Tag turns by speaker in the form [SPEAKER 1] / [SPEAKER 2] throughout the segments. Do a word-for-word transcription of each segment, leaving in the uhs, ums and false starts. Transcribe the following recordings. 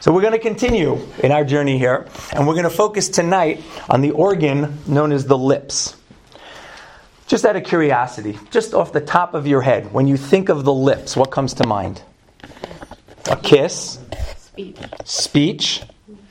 [SPEAKER 1] So we're going to continue in our journey here, and we're going to focus tonight on the organ known as the lips. Just out of curiosity, just off the top of your head, when you think of the lips, what comes to mind? A kiss?
[SPEAKER 2] Speech.
[SPEAKER 1] Speech?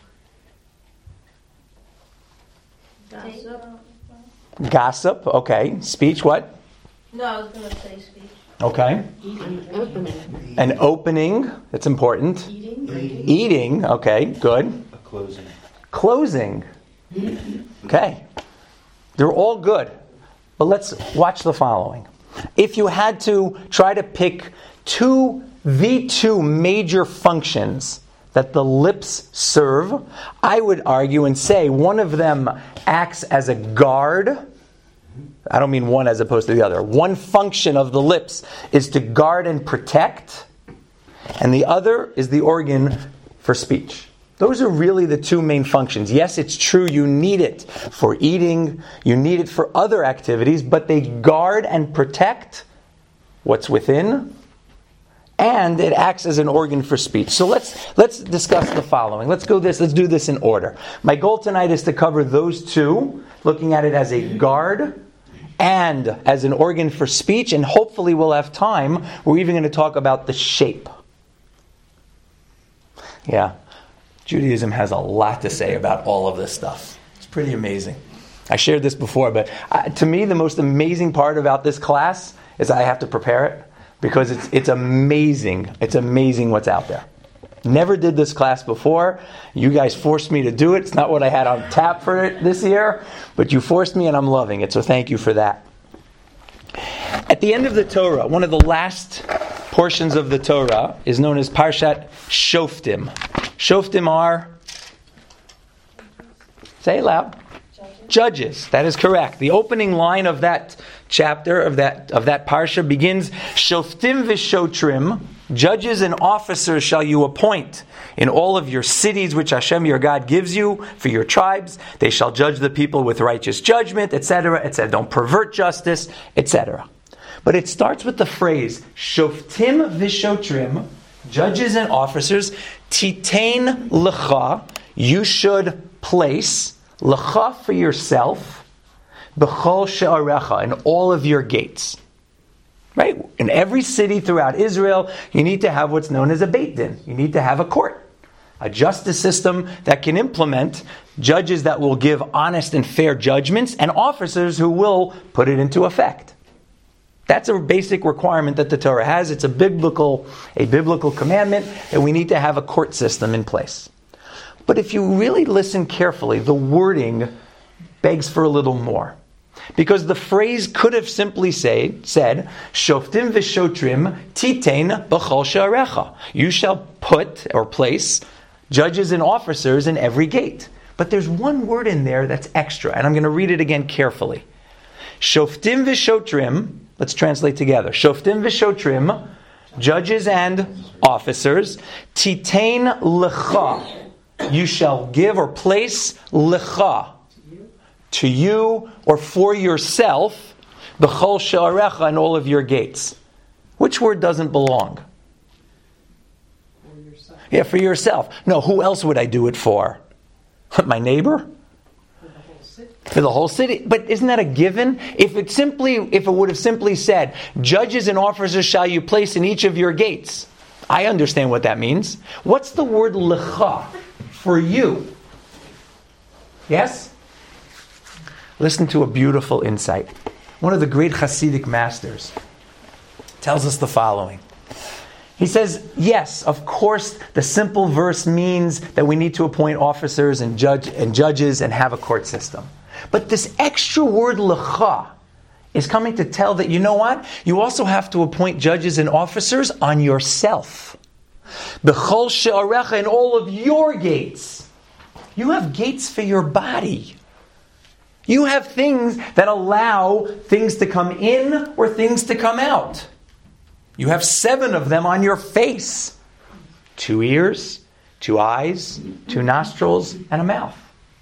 [SPEAKER 2] Gossip.
[SPEAKER 1] Gossip, okay. Speech, what?
[SPEAKER 2] No, I was going to say speech.
[SPEAKER 1] Okay.
[SPEAKER 2] An opening.
[SPEAKER 1] An opening, that's important.
[SPEAKER 2] Eating.
[SPEAKER 1] Eating, okay, good.
[SPEAKER 3] A closing.
[SPEAKER 1] Closing. Okay. They're all good. But let's watch the following. If you had to try to pick two, the two major functions that the lips serve, I would argue and say one of them acts as a guard. I don't mean one as opposed to the other. One function of the lips is to guard and protect, and the other is the organ for speech. Those are really the two main functions. Yes, it's true you need it for eating, you need it for other activities, but they guard and protect what's within, and it acts as an organ for speech. So let's let's discuss the following. Let's go this, let's do this in order. My goal tonight is to cover those two, looking at it as a guard and as an organ for speech, and hopefully we'll have time. We're even going to talk about the shape. Yeah. Judaism has a lot to say about all of this stuff. It's pretty amazing. I shared this before, but uh, to me, the most amazing part about this class is I have to prepare it, because it's it's amazing. It's amazing what's out there. Never did this class before. You guys forced me to do it. It's not what I had on tap for it this year, but you forced me, and I'm loving it, so thank you for that. At the end of the Torah, one of the last portions of the Torah is known as Parshat Shoftim. Shoftim are, say it loud, Judges. Judges. That is correct. The opening line of that chapter, of that of that parsha, begins, Shoftim v'shotrim, judges and officers shall you appoint in all of your cities which Hashem your God gives you for your tribes. They shall judge the people with righteous judgment, et cetera, et cetera. Don't pervert justice, et cetera. But it starts with the phrase, Shoftim v'shotrim, judges and officers, titain lecha, you should place, lecha for yourself, b'chol she'arecha, in all of your gates. Right? In every city throughout Israel, you need to have what's known as a Beit Din. You need to have a court, a justice system that can implement judges that will give honest and fair judgments, and officers who will put it into effect. That's a basic requirement that the Torah has. It's a biblical, a biblical commandment, and we need to have a court system in place. But if you really listen carefully, the wording begs for a little more. Because the phrase could have simply say, said, Shoftim v'shotrim titain b'chol she'arecha. You shall put or place judges and officers in every gate. But there's one word in there that's extra, and I'm going to read it again carefully. Shoftim v'shotrim, let's translate together. Shoftim v'shotrim, judges and officers, titain lecha, you shall give or place lecha, to you or for yourself, b'chol she'arecha, in all of your gates. Which word doesn't belong? For yourself. Yeah, for yourself. No, who else would I do it for? My neighbor? For the whole city. For the whole city. But isn't that a given? If it simply, if it would have simply said, judges and officers shall you place in each of your gates, I understand what that means. What's the word lecha? For you. Yes? Listen to a beautiful insight. One of the great Hasidic masters tells us the following. He says, yes, of course, the simple verse means that we need to appoint officers and judge and judges and have a court system. But this extra word lecha is coming to tell that, you know what? You also have to appoint judges and officers on yourself. B'chol she'arecha, in all of your gates. You have gates for your body. You have things that allow things to come in or things to come out. You have seven of them on your face. Two ears, two eyes, two nostrils, and a mouth.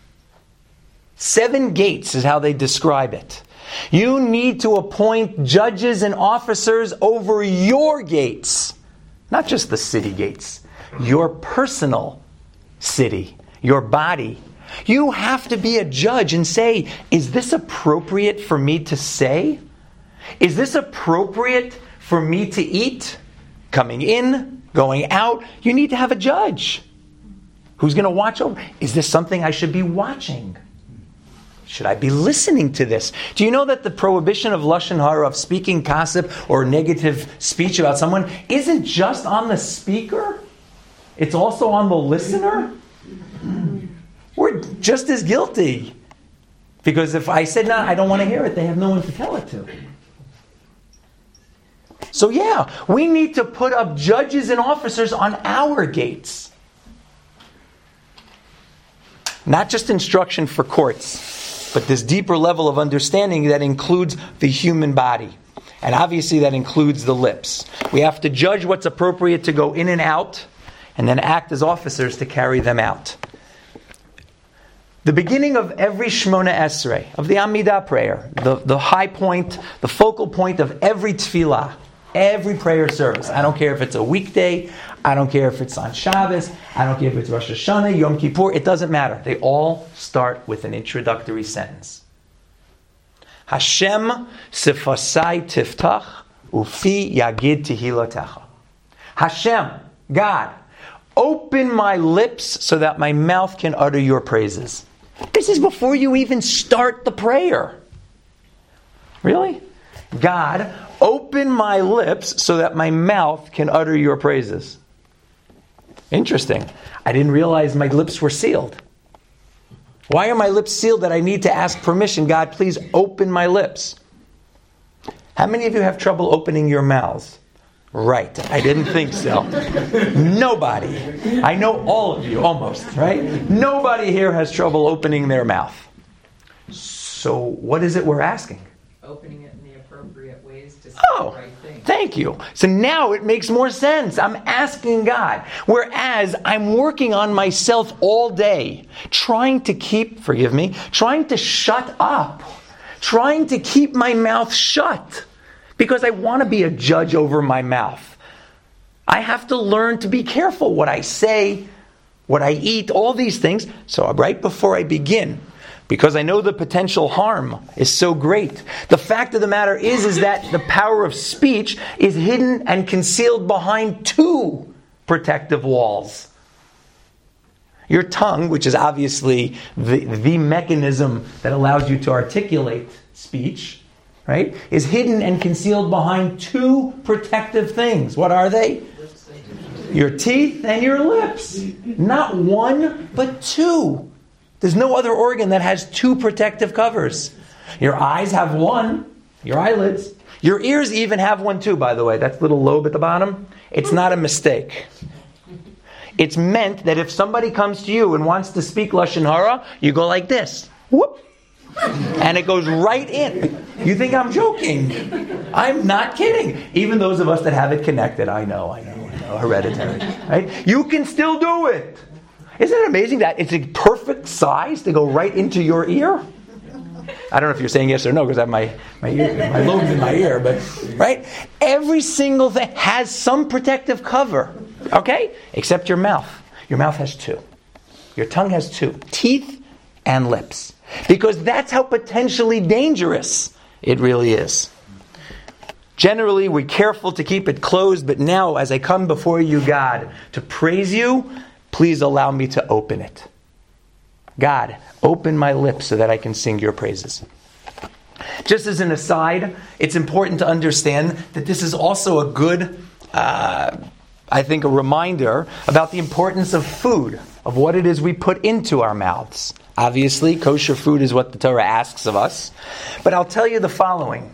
[SPEAKER 1] Seven gates is how they describe it. You need to appoint judges and officers over your gates. Not just the city gates. Your personal city, your body. You have to be a judge and say, is this appropriate for me to say? Is this appropriate for me to eat? Coming in, going out, you need to have a judge. Who's going to watch over? Is this something I should be watching? Should I be listening to this? Do you know that the prohibition of lashon hara, of speaking gossip or negative speech about someone, isn't just on the speaker? It's also on the listener? We're just as guilty. Because if I said, no, I don't want to hear it, they have no one to tell it to. So yeah, we need to put up judges and officers on our gates. Not just instruction for courts, but this deeper level of understanding that includes the human body. And obviously that includes the lips. We have to judge what's appropriate to go in and out, and then act as officers to carry them out. The beginning of every Shemona Esrei, of the Amidah prayer, the, the high point, the focal point of every tefillah, every prayer service. I don't care if it's a weekday, I don't care if it's on Shabbos, I don't care if it's Rosh Hashanah, Yom Kippur, it doesn't matter. They all start with an introductory sentence. Hashem sifasai tiftach ufi yagid tehilatecha. Hashem, God, open my lips so that my mouth can utter your praises. This is before you even start the prayer. Really? God, open my lips so that my mouth can utter your praises. Interesting. I didn't realize my lips were sealed. Why are my lips sealed that I need to ask permission? God, please open my lips. How many of you have trouble opening your mouths? Right. I didn't think so. Nobody. I know all of you, almost, right? Nobody here has trouble opening their mouth. So what is it we're asking?
[SPEAKER 3] Opening it in the appropriate ways to say
[SPEAKER 1] oh,
[SPEAKER 3] the right thing.
[SPEAKER 1] Thank you. So now it makes more sense. I'm asking God. Whereas I'm working on myself all day, trying to keep, forgive me, trying to shut up, trying to keep my mouth shut, because I want to be a judge over my mouth. I have to learn to be careful what I say, what I eat, all these things. So right before I begin, because I know the potential harm is so great. The fact of the matter is, is that the power of speech is hidden and concealed behind two protective walls. Your tongue, which is obviously the, the mechanism that allows you to articulate speech, right, is hidden and concealed behind two protective things. What are they? Your teeth and your lips. Not one, but two. There's no other organ that has two protective covers. Your eyes have one, your eyelids. Your ears even have one too, by the way. That little lobe at the bottom. It's not a mistake. It's meant that if somebody comes to you and wants to speak lashon hara, you go like this. Whoop. And it goes right in. You think I'm joking? I'm not kidding. Even those of us that have it connected, I know, I know, I know, hereditary. Right? You can still do it. Isn't it amazing that it's a perfect size to go right into your ear? I don't know if you're saying yes or no because I have my, my ear, my lobes in my ear, but right? Every single thing has some protective cover. Okay? Except your mouth. Your mouth has two. Your tongue has two. Teeth and lips. Because that's how potentially dangerous it really is. Generally, we're careful to keep it closed, but now as I come before you, God, to praise you, please allow me to open it. God, open my lips so that I can sing your praises. Just as an aside, it's important to understand that this is also a good, uh, I think, a reminder about the importance of food, of what it is we put into our mouths. Obviously, kosher food is what the Torah asks of us. But I'll tell you the following.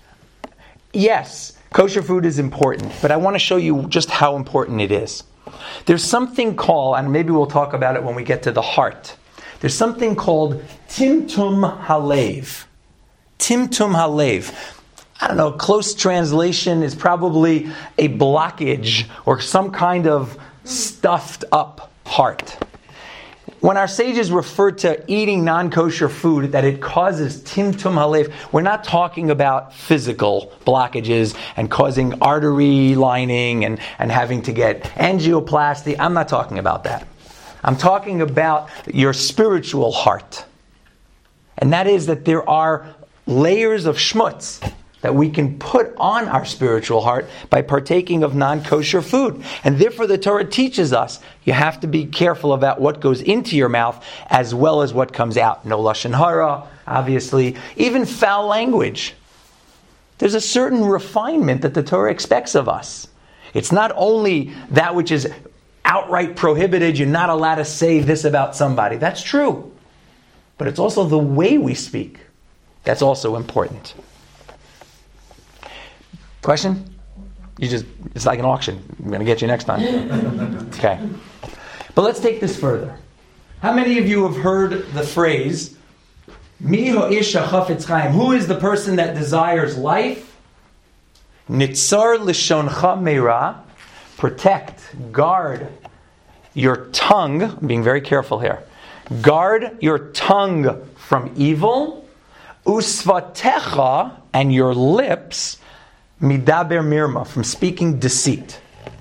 [SPEAKER 1] Yes, kosher food is important, but I want to show you just how important it is. There's something called, and maybe we'll talk about it when we get to the heart. There's something called timtum halev. Timtum halev. I don't know, close translation is probably a blockage or some kind of stuffed up heart. When our sages refer to eating non-kosher food, that it causes timtum halev, we're not talking about physical blockages and causing artery lining and, and having to get angioplasty. I'm not talking about that. I'm talking about your spiritual heart. And that is that there are layers of schmutz that we can put on our spiritual heart by partaking of non-kosher food. And therefore the Torah teaches us you have to be careful about what goes into your mouth as well as what comes out. No lashon hara, obviously. Even foul language. There's a certain refinement that the Torah expects of us. It's not only that which is outright prohibited, you're not allowed to say this about somebody. That's true. But it's also the way we speak. That's also important. Question? You just, it's like an auction. I'm going to get you next time. Okay. But let's take this further. How many of you have heard the phrase, Mi ho'ish hachafetz chaim? Who is the person that desires life? Nitzar lishoncha meira. Protect, guard your tongue. I'm being very careful here. Guard your tongue from evil. Usvatecha, and your lips, midaber mirma, from speaking deceit.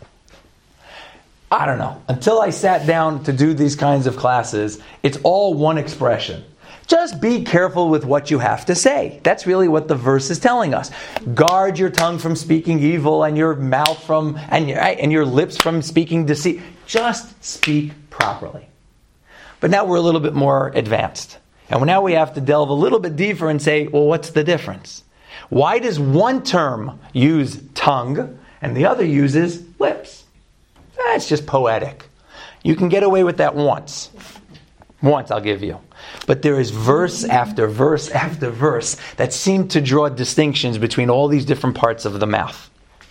[SPEAKER 1] I don't know. Until I sat down to do these kinds of classes, it's all one expression. Just be careful with what you have to say. That's really what the verse is telling us. Guard your tongue from speaking evil, and your mouth from, and your, and your lips from speaking deceit. Just speak properly. But now we're a little bit more advanced. And now we have to delve a little bit deeper and say, well, what's the difference? Why does one term use tongue and the other uses lips? That's just poetic. You can get away with that once. Once I'll give you. But there is verse after verse after verse that seem to draw distinctions between all these different parts of the mouth.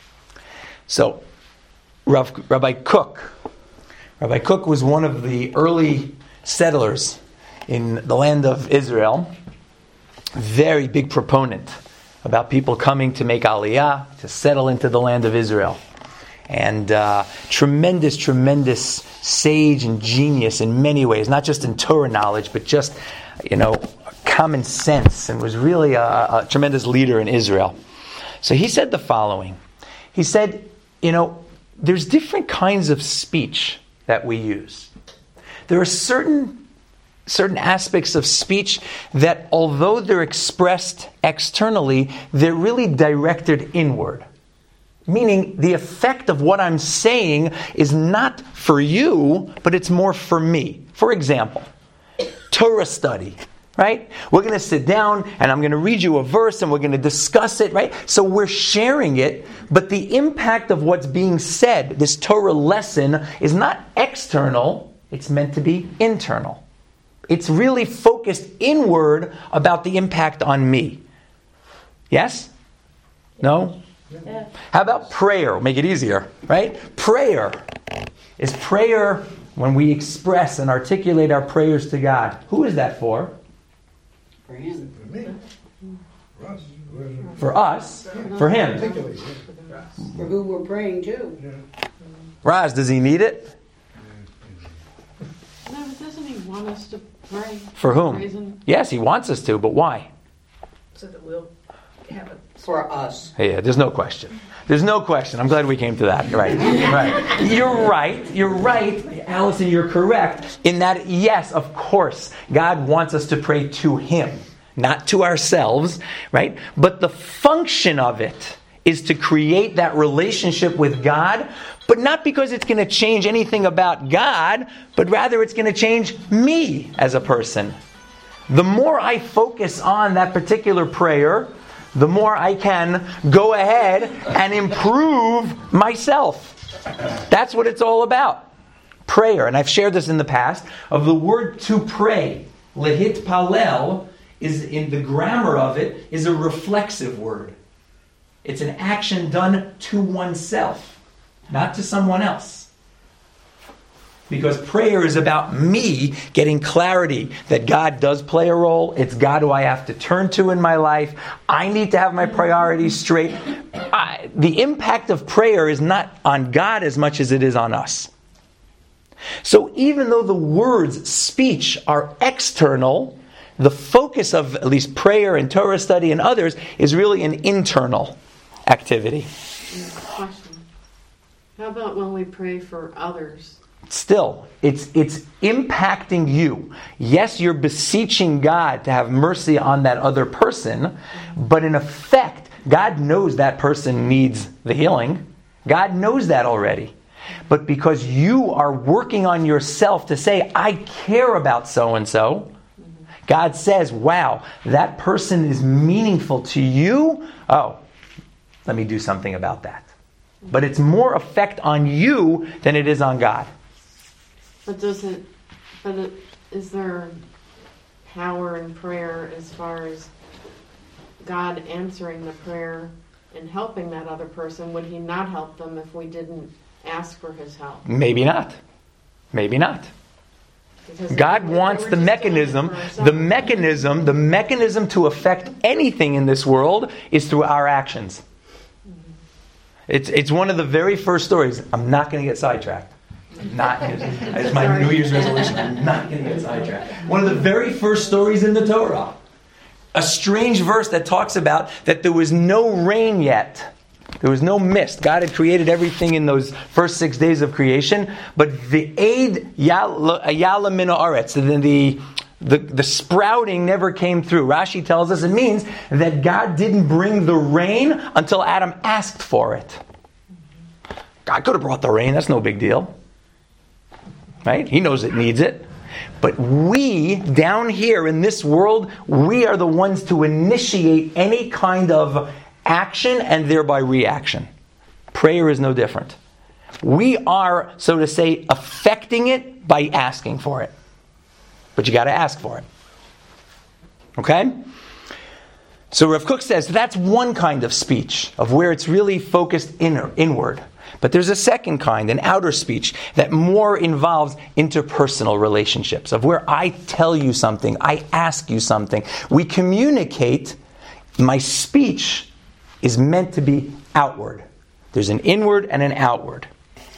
[SPEAKER 1] So, Rav, Rabbi Kook. Rabbi Kook was one of the early settlers in the land of Israel. Very big proponent about people coming to make aliyah, to settle into the land of Israel. And uh, tremendous, tremendous sage and genius in many ways, not just in Torah knowledge, but just, you know, common sense, and was really a, a tremendous leader in Israel. So he said the following. He said, you know, there's different kinds of speech that we use. There are certain certain aspects of speech that, although they're expressed externally, they're really directed inward. Meaning, the effect of what I'm saying is not for you, but it's more for me. For example, Torah study, right? We're going to sit down and I'm going to read you a verse and we're going to discuss it, right? So we're sharing it, but the impact of what's being said, this Torah lesson, is not external, it's meant to be internal. It's really focused inward about the impact on me. Yes? No?
[SPEAKER 2] Yeah.
[SPEAKER 1] How about prayer? We'll make it easier, right? Prayer. Is prayer when we express and articulate our prayers to God? Who is that for?
[SPEAKER 4] For him.
[SPEAKER 5] For me. For us.
[SPEAKER 1] For us. For him.
[SPEAKER 5] Particularly.
[SPEAKER 4] For who we're praying to.
[SPEAKER 5] Yeah.
[SPEAKER 1] Raz, does he need it?
[SPEAKER 6] No, but doesn't he want us to pray?
[SPEAKER 1] For whom?
[SPEAKER 6] Reason?
[SPEAKER 1] Yes, he wants us to, but why?
[SPEAKER 2] So that we'll have a...
[SPEAKER 4] For us.
[SPEAKER 1] Yeah, there's no question. There's no question. I'm glad we came to that. Right. Right. You're right. You're right, Allison, you're correct in that, yes, of course, God wants us to pray to Him, not to ourselves, right? But the function of it is to create that relationship with God, but not because it's going to change anything about God, but rather it's going to change me as a person. The more I focus on that particular prayer, the more I can go ahead and improve myself. That's what it's all about. Prayer. And I've shared this in the past, of the word to pray. Lehit palel is, in the grammar of it, is a reflexive word. It's an action done to oneself, not to someone else. Because prayer is about me getting clarity that God does play a role. It's God who I have to turn to in my life. I need to have my priorities straight. I, the impact of prayer is not on God as much as it is on us. So even though the words, speech, are external, the focus of at least prayer and Torah study and others is really an internal activity.
[SPEAKER 6] Question. How about when we pray for others?
[SPEAKER 1] Still, It's it's impacting you. Yes, you're beseeching God to have mercy on that other person, but in effect, God knows that person needs the healing. God knows that already. But because you are working on yourself to say, I care about so-and-so, God says, wow, that person is meaningful to you. Oh, let me do something about that. But it's more effect on you than it is on God.
[SPEAKER 6] But does it, but it, is there power in prayer as far as God answering the prayer and helping that other person? Would he not help them if we didn't ask for his help?
[SPEAKER 1] Maybe not. Maybe not.
[SPEAKER 6] Because
[SPEAKER 1] God
[SPEAKER 6] if they
[SPEAKER 1] wants
[SPEAKER 6] were
[SPEAKER 1] the
[SPEAKER 6] just doing it
[SPEAKER 1] mechanism,
[SPEAKER 6] for
[SPEAKER 1] the
[SPEAKER 6] ourselves-
[SPEAKER 1] mechanism, the mechanism to affect anything in this world is through our actions. It's it's one of the very first stories. I'm not going to get sidetracked. I'm not. It's my New Year's resolution. I'm not going to get sidetracked. One of the very first stories in the Torah. A strange verse that talks about that there was no rain yet. There was no mist. God had created everything in those first six days of creation, but the aid yala min haaretz, the, the the the sprouting never came through. Rashi tells us it means that God didn't bring the rain until Adam asked for it. God could have brought the rain. That's no big deal, right? He knows it needs it. But we, down here in this world, we are the ones to initiate any kind of action and thereby reaction. Prayer is no different. We are, so to say, affecting it by asking for it. But you got to ask for it. Okay? So Rav Kook says that's one kind of speech, of where it's really focused inner, inward. But there's a second kind, an outer speech, that more involves interpersonal relationships, of where I tell you something, I ask you something. We communicate. My speech is meant to be outward. There's an inward and an outward.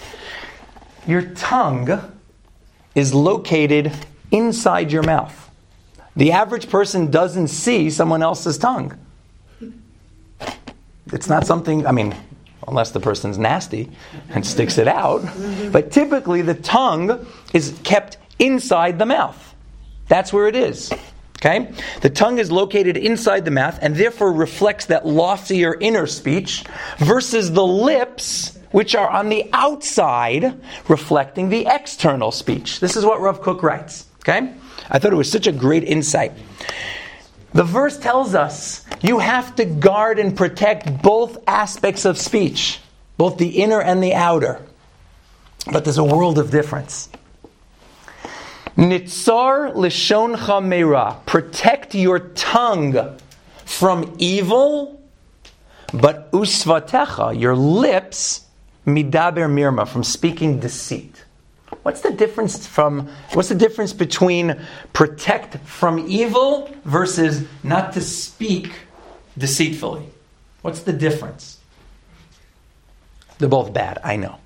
[SPEAKER 1] Your tongue is located inside your mouth. The average person doesn't see someone else's tongue. It's not something, I mean, unless the person's nasty and sticks it out. But typically the tongue is kept inside the mouth. That's where it is. Okay? The tongue is located inside the mouth and therefore reflects that loftier inner speech versus the lips, which are on the outside, reflecting the external speech. This is what Rav Kook writes. Okay? I thought it was such a great insight. The verse tells us you have to guard and protect both aspects of speech, both the inner and the outer. But there's a world of difference. Nitzar lishoncha meira. Protect your tongue from evil, but usvatecha, your lips, midaber mirma, from speaking deceit. What's the difference from? What's the difference between protect from evil versus not to speak deceitfully? What's the difference? They're both bad, I know.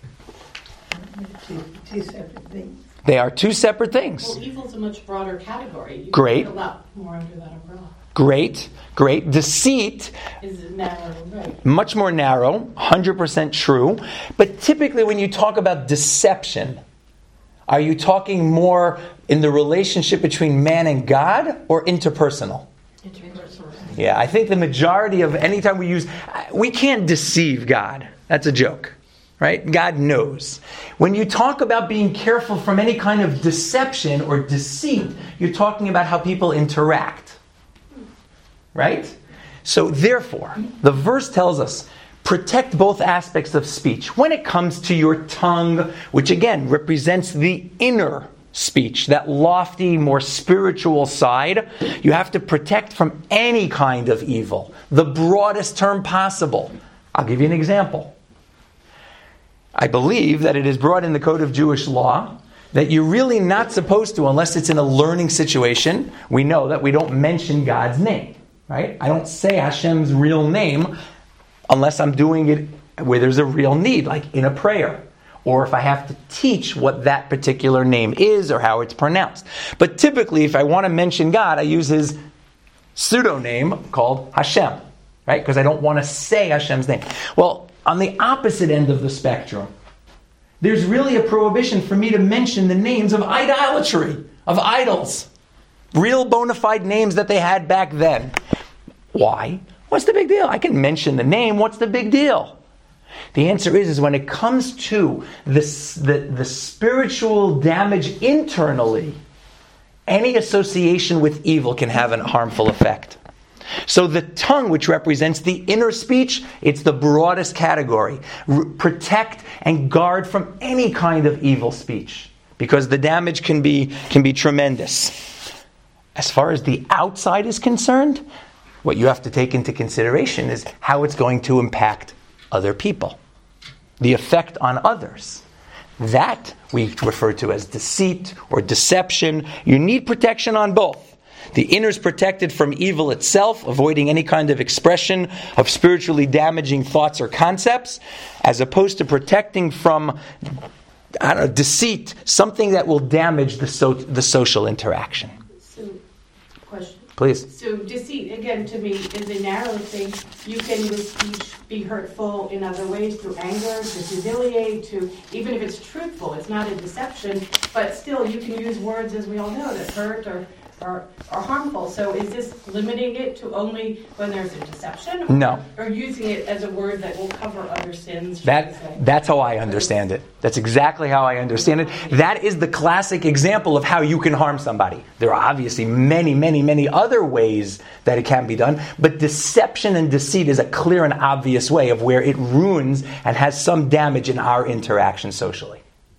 [SPEAKER 2] Two, two separate things.
[SPEAKER 1] They are two separate things.
[SPEAKER 7] Well, evil's a much broader category. You
[SPEAKER 1] Great.
[SPEAKER 7] can put a lot more under that umbrella.
[SPEAKER 1] Great, great. Deceit,
[SPEAKER 7] Is it narrow, right?
[SPEAKER 1] much more narrow, one hundred percent true. But typically when you talk about deception, are you talking more in the relationship between man and God or interpersonal?
[SPEAKER 7] Interpersonal.
[SPEAKER 1] Yeah, I think the majority of any time we use, we can't deceive God. That's a joke, right? God knows. When you talk about being careful from any kind of deception or deceit, you're talking about how people interact, right? So therefore, the verse tells us, protect both aspects of speech. When it comes to your tongue, which again represents the inner speech, that lofty, more spiritual side, you have to protect from any kind of evil, the broadest term possible. I'll give you an example. I believe that it is brought in the Code of Jewish Law that you're really not supposed to, unless it's in a learning situation, we know that we don't mention God's name, right? I don't say Hashem's real name unless I'm doing it where there's a real need, like in a prayer, or if I have to teach what that particular name is or how it's pronounced. But typically, if I want to mention God, I use his pseudonym called Hashem, right? Because I don't want to say Hashem's name. Well, on the opposite end of the spectrum, there's really a prohibition for me to mention the names of idolatry, of idols. Real bona fide names that they had back then. Why? What's the big deal? I can mention the name. What's the big deal? The answer is, is when it comes to this, the, the spiritual damage internally, any association with evil can have a harmful effect. So the tongue, which represents the inner speech, it's the broadest category. R- protect and guard from any kind of evil speech, because the damage can be can be tremendous. As far as the outside is concerned, what you have to take into consideration is how it's going to impact other people, the effect on others. That we refer to as deceit or deception. You need protection on both. The inner is protected from evil itself, avoiding any kind of expression of spiritually damaging thoughts or concepts, as opposed to protecting from, I don't know, deceit, something that will damage the so, the social interaction.
[SPEAKER 7] So, question.
[SPEAKER 1] Please.
[SPEAKER 7] So deceit, again, to me, is a narrow thing. You can, with speech, be hurtful in other ways, through anger, to humiliate, to, even if it's truthful, it's not a deception, but still you can use words, as we all know, that hurt or Are, are harmful. So is this limiting it to only when there's a deception? Or,
[SPEAKER 1] No.
[SPEAKER 7] Or using it as a word that will cover other sins?
[SPEAKER 1] That that's how I understand it. That's exactly how I understand it. That is the classic example of how you can harm somebody. There are obviously many, many, many other ways that it can be done, but deception and deceit is a clear and obvious way of where it ruins and has some damage in our interaction socially.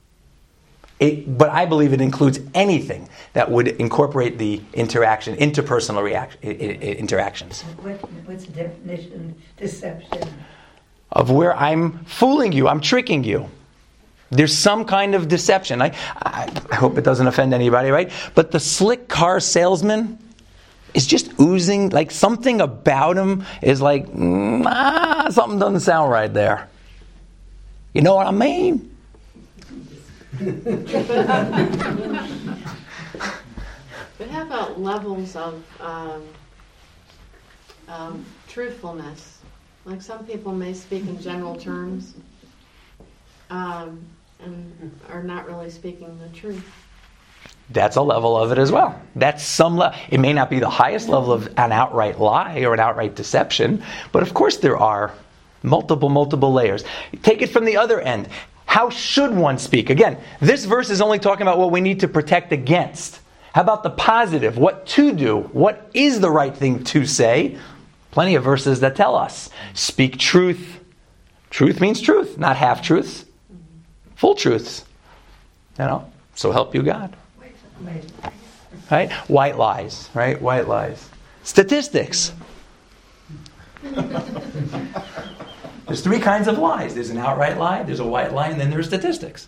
[SPEAKER 1] It, but I believe it includes anything that would incorporate the interaction, interpersonal react, I, I, interactions.
[SPEAKER 2] What, what's the definition of deception?
[SPEAKER 1] Of where I'm fooling you, I'm tricking you. There's some kind of deception. I, I, I hope it doesn't offend anybody, right? But the slick car salesman is just oozing, like something about him is like, mm, ah, something doesn't sound right there. You know what I mean?
[SPEAKER 6] But how about levels of um, um, truthfulness? Like some people may speak in general terms um, and are not really speaking the truth.
[SPEAKER 1] That's a level of it as well. That's some level. It may not be the highest level of an outright lie or an outright deception, but of course there are multiple, multiple layers. Take it from the other end. How should one speak? Again, this verse is only talking about what we need to protect against. How about the positive? What to do? What is the right thing to say? Plenty of verses that tell us. Speak truth. Truth means truth, not half-truths. Full truths. You know, so help you God. Right? White lies, right? White lies. Statistics. There's three kinds of lies. There's an outright lie, there's a white lie, and then there's statistics.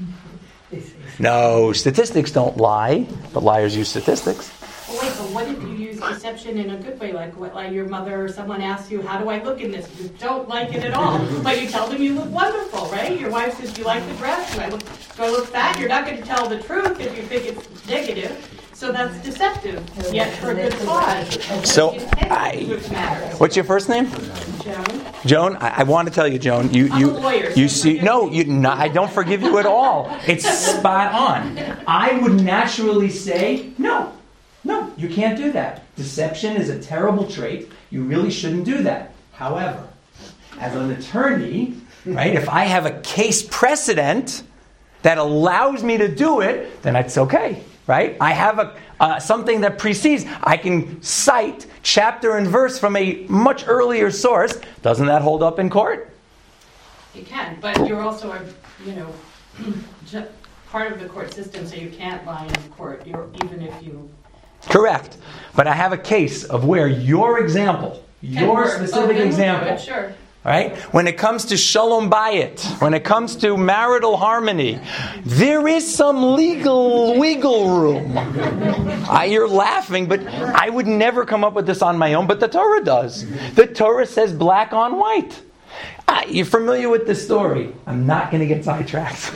[SPEAKER 1] No, statistics don't lie, but liars use statistics.
[SPEAKER 7] Well, wait, but what if you use deception in a good way? Like, what, like your mother or someone asks you, how do I look in this? You don't like it at all. But you tell them you look wonderful, right? Your wife says, do you like the dress? Do I look, do I look fat? You're not going to tell the truth if you think it's negative. So that's deceptive, yet for a good cause.
[SPEAKER 1] So, I, what's your first name?
[SPEAKER 7] Joan.
[SPEAKER 1] Joan, I, I want to tell you, Joan, you
[SPEAKER 7] I'm
[SPEAKER 1] you
[SPEAKER 7] a lawyer,
[SPEAKER 1] you
[SPEAKER 7] so
[SPEAKER 1] see,
[SPEAKER 7] forgive
[SPEAKER 1] no,
[SPEAKER 7] me.
[SPEAKER 1] you not, I don't forgive you at all. It's spot on. I would naturally say, no, no, you can't do that. Deception is a terrible trait. You really shouldn't do that. However, as an attorney, right, if I have a case precedent that allows me to do it, then it's okay. Right? I have a uh, something that precedes. I can cite chapter and verse from a much earlier source. Doesn't that hold up in court?
[SPEAKER 7] You can, but you're also a, you know, ju- part of the court system, so you can't lie in court, you're, even if you...
[SPEAKER 1] Correct. But I have a case of where your example, your
[SPEAKER 7] work.
[SPEAKER 1] specific
[SPEAKER 7] Oh, then
[SPEAKER 1] example,
[SPEAKER 7] we'll do it, sure.
[SPEAKER 1] right? When it comes to shalom bayit, when it comes to marital harmony, there is some legal wiggle room. I, you're laughing, but I would never come up with this on my own, but the Torah does. The Torah says black on white. Uh, you're familiar with this story. I'm not going to get sidetracked.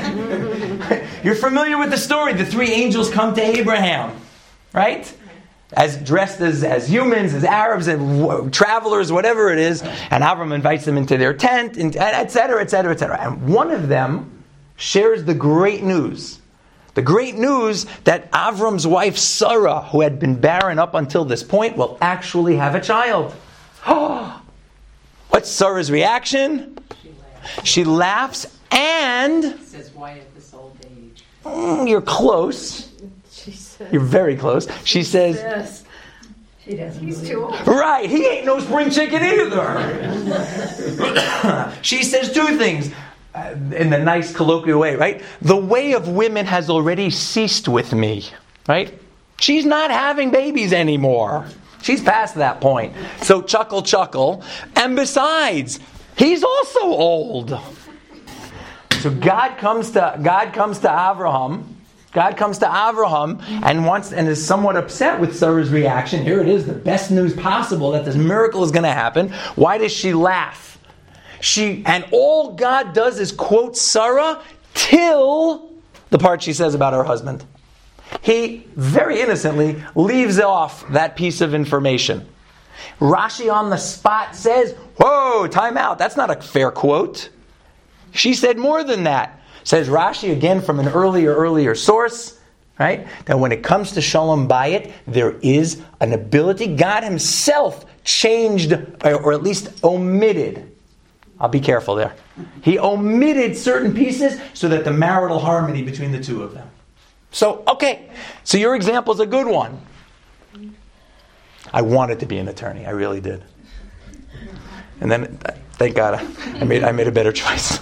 [SPEAKER 1] You're familiar with the story. The three angels come to Abraham, right? as dressed as, as humans, as Arabs, and w- travelers, whatever it is. And Avram invites them into their tent, and et cetera, et cetera, et cetera. And one of them shares the great news. The great news that Avram's wife Sarah, who had been barren up until this point, will actually have a child. What's Sarah's reaction? She laughs and...
[SPEAKER 3] It says, why at this old age?
[SPEAKER 1] Mm, you're close.
[SPEAKER 6] She said,
[SPEAKER 1] You're very close. She says...
[SPEAKER 6] yes.
[SPEAKER 2] She doesn't
[SPEAKER 3] He's
[SPEAKER 2] believe
[SPEAKER 3] too
[SPEAKER 2] it.
[SPEAKER 3] old.
[SPEAKER 1] Right, he ain't no spring chicken either. She says two things uh, in the nice colloquial way, right? The way of women has already ceased with me, right? She's not having babies anymore. She's past that point. So chuckle, chuckle. And besides, he's also old. So God comes to God comes to Avraham. God comes to Avraham and wants and is somewhat upset with Sarah's reaction. Here it is, the best news possible that this miracle is going to happen. Why does she laugh? She and all God does is quote Sarah till the part she says about her husband. He very innocently leaves off that piece of information. Rashi on the spot says, "Whoa, time out. That's not a fair quote." She said more than that. Says Rashi, again from an earlier, earlier source, right? That when it comes to Shalom Bayit, there is an ability. God himself changed, or at least omitted. I'll be careful there. He omitted certain pieces so that the marital harmony between the two of them. So, okay. So your example is a good one. I wanted to be an attorney. I really did. And then, thank God, I made I made a better choice.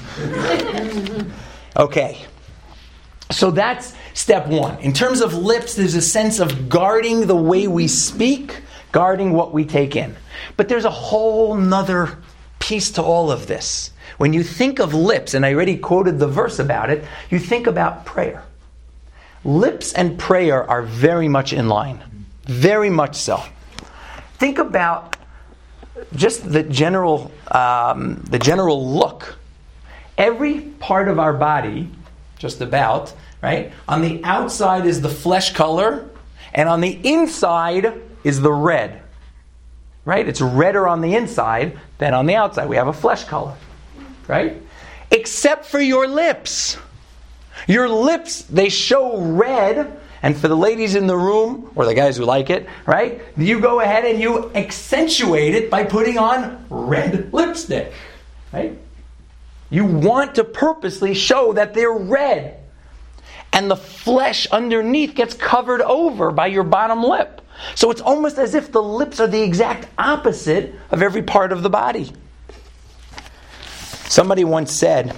[SPEAKER 1] Okay. So that's step one. In terms of lips, there's a sense of guarding the way we speak, guarding what we take in. But there's a whole nother piece to all of this. When you think of lips, and I already quoted the verse about it, you think about prayer. Lips and prayer are very much in line. Very much so. Think about just the general, um, the general look. Every part of our body, just about, right? On the outside is the flesh color, and on the inside is the red. Right? It's redder on the inside than on the outside. We have a flesh color. Right? Except for your lips. Your lips, they show red. And for the ladies in the room, or the guys who like it, right? You go ahead and you accentuate it by putting on red lipstick. Right? You want to purposely show that they're red. And the flesh underneath gets covered over by your bottom lip. So it's almost as if the lips are the exact opposite of every part of the body. Somebody once said,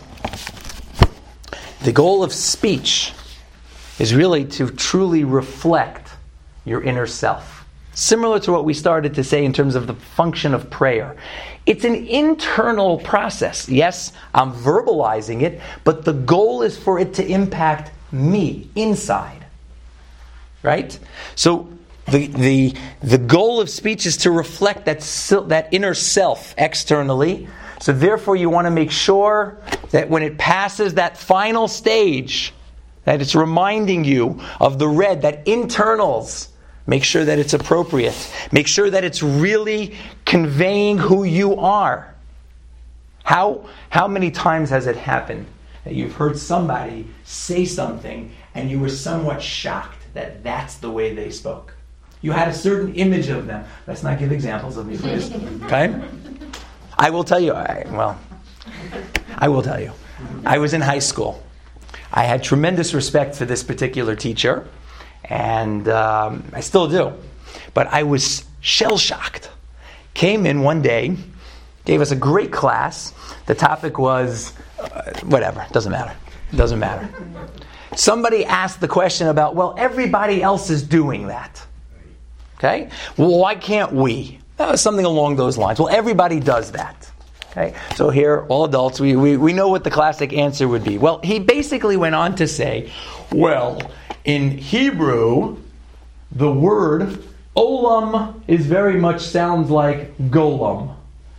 [SPEAKER 1] the goal of speech is really to truly reflect your inner self. Similar to what we started to say in terms of the function of prayer. It's an internal process. Yes, I'm verbalizing it, but the goal is for it to impact me inside. Right? So the the the goal of speech is to reflect that that inner self externally. So therefore you want to make sure that when it passes that final stage, that it's reminding you of the red, that internals. Make sure that it's appropriate. Make sure that it's really conveying who you are. How how many times has it happened that you've heard somebody say something and you were somewhat shocked that that's the way they spoke? You had a certain image of them. Let's not give examples of me, please. Okay? I will tell you, I, well, I will tell you. I was in high school. I had tremendous respect for this particular teacher, and um, I still do. But I was shell-shocked. Came in one day, gave us a great class. The topic was, uh, whatever, doesn't matter. Doesn't matter. Somebody asked the question about, well, everybody else is doing that. Okay? Well, why can't we? Uh, something along those lines. Well, everybody does that. Okay? So here, all adults, we, we, we know what the classic answer would be. Well, he basically went on to say, well, in Hebrew, the word olam is very much sounds like golem.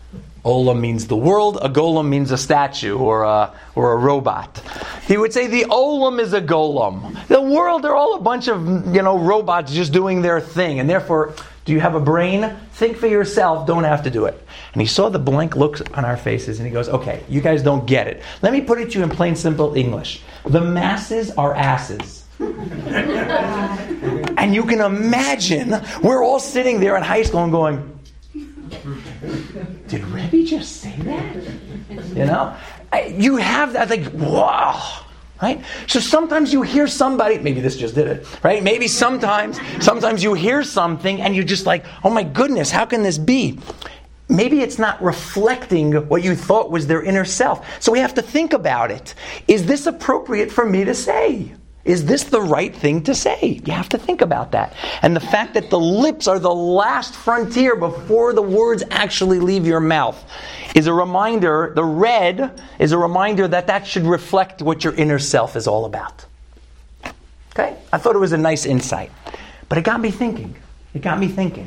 [SPEAKER 1] Olam means the world. A golem means a statue or a, or a robot. He would say the olam is a golem. The world, they're all a bunch of, you know, robots just doing their thing. And therefore, do you have a brain? Think for yourself. Don't have to do it. And he saw the blank looks on our faces and he goes, okay, you guys don't get it. Let me put it to you in plain, simple English. The masses are asses. And you can imagine, we're all sitting there in high school and going, did Rebbe just say that? You know? You have that, like, wow. Right? So sometimes you hear somebody, maybe this just did it, right? Maybe sometimes, sometimes you hear something and you're just like, oh my goodness, how can this be? Maybe it's not reflecting what you thought was their inner self. So we have to think about it. Is this appropriate for me to say? Is this the right thing to say? You have to think about that. And the fact that the lips are the last frontier before the words actually leave your mouth is a reminder, the red is a reminder that that should reflect what your inner self is all about. Okay? I thought it was a nice insight. But it got me thinking. It got me thinking.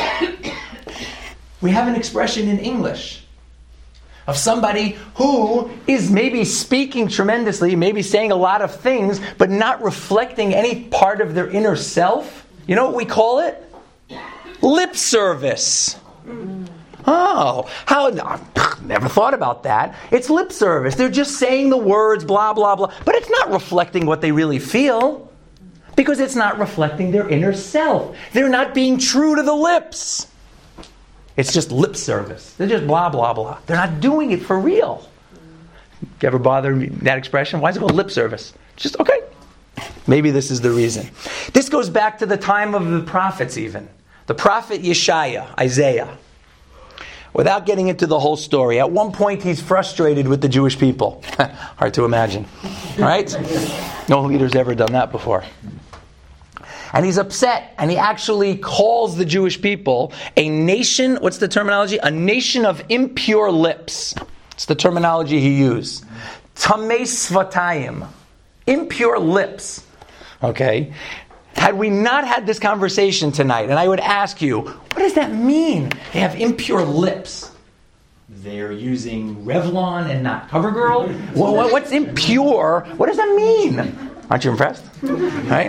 [SPEAKER 1] We have an expression in English of somebody who is maybe speaking tremendously, maybe saying a lot of things, but not reflecting any part of their inner self. You know what we call it? Lip service. Oh, how? Never thought about that. It's lip service. They're just saying the words, blah, blah, blah. But it's not reflecting what they really feel. Because it's not reflecting their inner self. They're not being true to the lips. It's just lip service. They're just blah, blah, blah. They're not doing it for real. You ever bother me that expression? Why is it called lip service? Just, okay. Maybe this is the reason. This goes back to the time of the prophets even. The prophet Yeshaya, Isaiah. Without getting into the whole story, at one point he's frustrated with the Jewish people. Hard to imagine. Right? No leader's ever done that before. And he's upset, and he actually calls the Jewish people a nation, what's the terminology? A nation of impure lips. It's the terminology he used. Tamei svatayim. Impure lips. Okay? Had we not had this conversation tonight, and I would ask you, what does that mean? They have impure lips. They're using Revlon and not CoverGirl? Well, what's impure? What does that mean? Aren't you impressed? Right?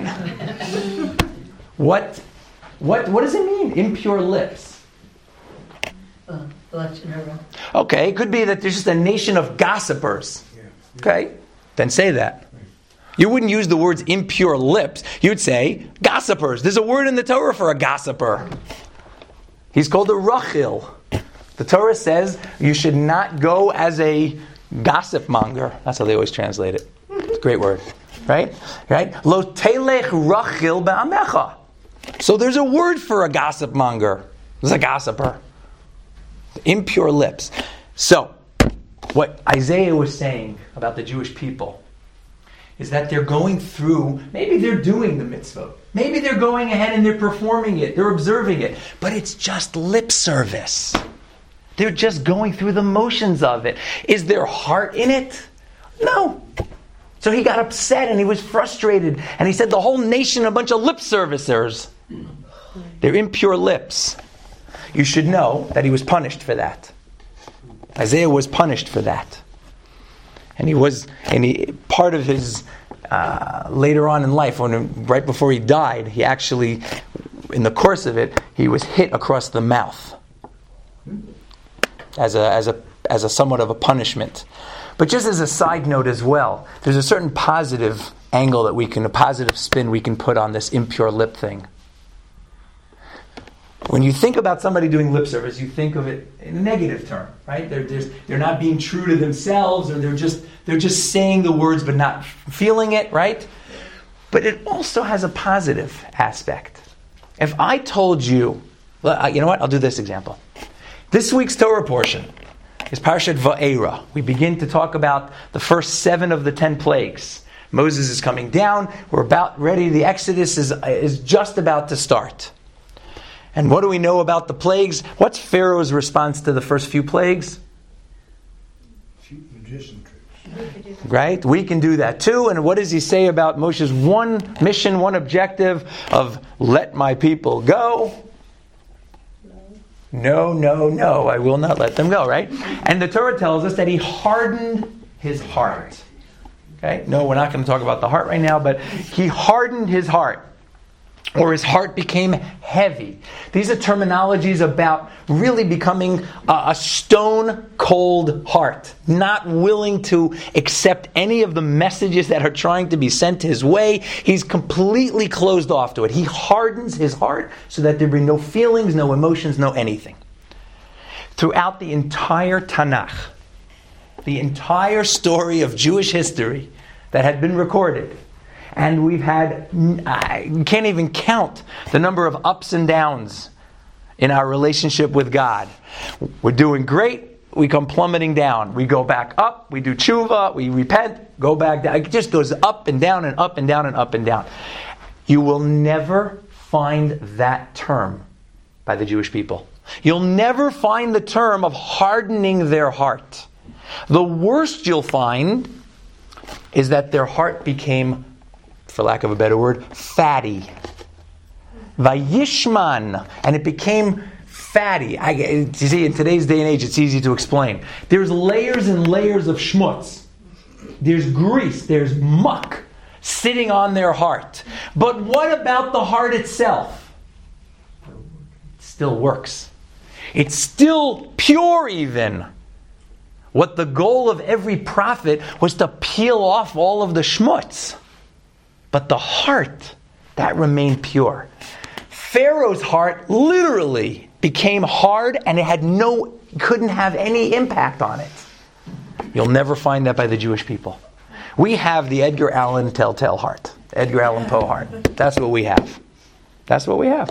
[SPEAKER 1] What, what, what does it mean? Impure lips.
[SPEAKER 2] Uh, election era.
[SPEAKER 1] Okay, it could be that there's just a nation of gossipers. Okay, then say that. You wouldn't use the words impure lips. You'd say gossipers. There's a word in the Torah for a gossiper. He's called a rachil. The Torah says you should not go as a gossip monger. That's how they always translate it. It's a great word. Right? Right? Lo telech rachil be'amecha. So there's a word for a gossip monger. There's a gossiper. Impure lips. So, what Isaiah was saying about the Jewish people is that they're going through, maybe they're doing the mitzvah. Maybe they're going ahead and they're performing it. They're observing it. But it's just lip service. They're just going through the motions of it. Is there heart in it? No. So he got upset and he was frustrated. And he said the whole nation a bunch of lip servicers. They're impure lips. You should know that he was punished for that. Isaiah was punished for that. And he was, and he, part of his, uh, later on in life, when right before he died, he actually, in the course of it, he was hit across the mouth. As a, as a, as a somewhat of a punishment. But just as a side note as well, there's a certain positive angle that we can, a positive spin we can put on this impure lip thing. When you think about somebody doing lip service, you think of it in a negative term, right? They're just, they're not being true to themselves, or they're just they're just saying the words but not feeling it, right? But it also has a positive aspect. If I told you, well, you know what? I'll do this example. This week's Torah portion is Parshat Va'era. We begin to talk about the first seven of the ten plagues. Moses is coming down. We're about ready. The Exodus is is just about to start. And what do we know about the plagues? What's Pharaoh's response to the first few plagues?
[SPEAKER 5] Magician tricks.
[SPEAKER 1] Right? We can do that too. And what does he say about Moshe's one mission, one objective of let my people go? No, no, no, I will not let them go, right? And the Torah tells us that he hardened his heart. Okay? No, we're not going to talk about the heart right now, but he hardened his heart. Or his heart became heavy. These are terminologies about really becoming a, a stone-cold heart, not willing to accept any of the messages that are trying to be sent his way. He's completely closed off to it. He hardens his heart so that there be no feelings, no emotions, no anything. Throughout the entire Tanakh, the entire story of Jewish history that had been recorded, and we've had, I can't even count the number of ups and downs in our relationship with God. We're doing great, we come plummeting down. We go back up, we do tshuva, we repent, go back down. It just goes up and down and up and down and up and down. You will never find that term by the Jewish people. You'll never find the term of hardening their heart. The worst you'll find is that their heart became, for lack of a better word, fatty. Vayishman. And it became fatty. I, you see, in today's day and age, it's easy to explain. There's layers and layers of schmutz. There's grease. There's muck sitting on their heart. But what about the heart itself? It still works. It's still pure even. What the goal of every prophet was to peel off all of the schmutz. But the heart, that remained pure. Pharaoh's heart literally became hard and it had no, couldn't have any impact on it. You'll never find that by the Jewish people. We have the Edgar Allan Telltale heart. Edgar Allan Poe heart. That's what we have. That's what we have.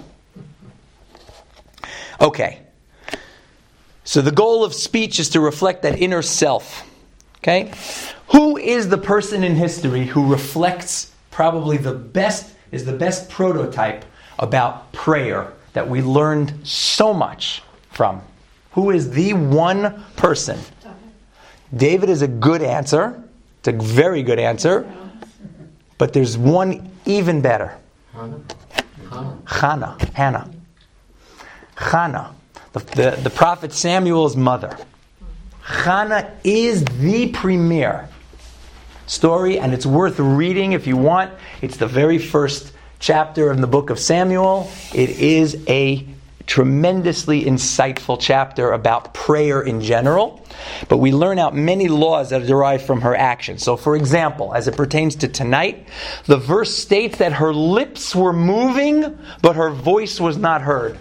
[SPEAKER 1] Okay. So the goal of speech is to reflect that inner self. Okay? Who is the person in history who reflects probably the best, is the best prototype about prayer that we learned so much from? Who is the one person? David is a good answer. It's a very good answer. But there's one even better.
[SPEAKER 5] Hannah.
[SPEAKER 1] Hannah. Hannah. Hannah. The, the, the prophet Samuel's mother. Hannah is the premier story, and it's worth reading if you want. It's the very first chapter in the book of Samuel. It is a tremendously insightful chapter about prayer in general, but we learn out many laws that are derived from her actions. So, for example, as it pertains to tonight, the verse states that her lips were moving, but her voice was not heard.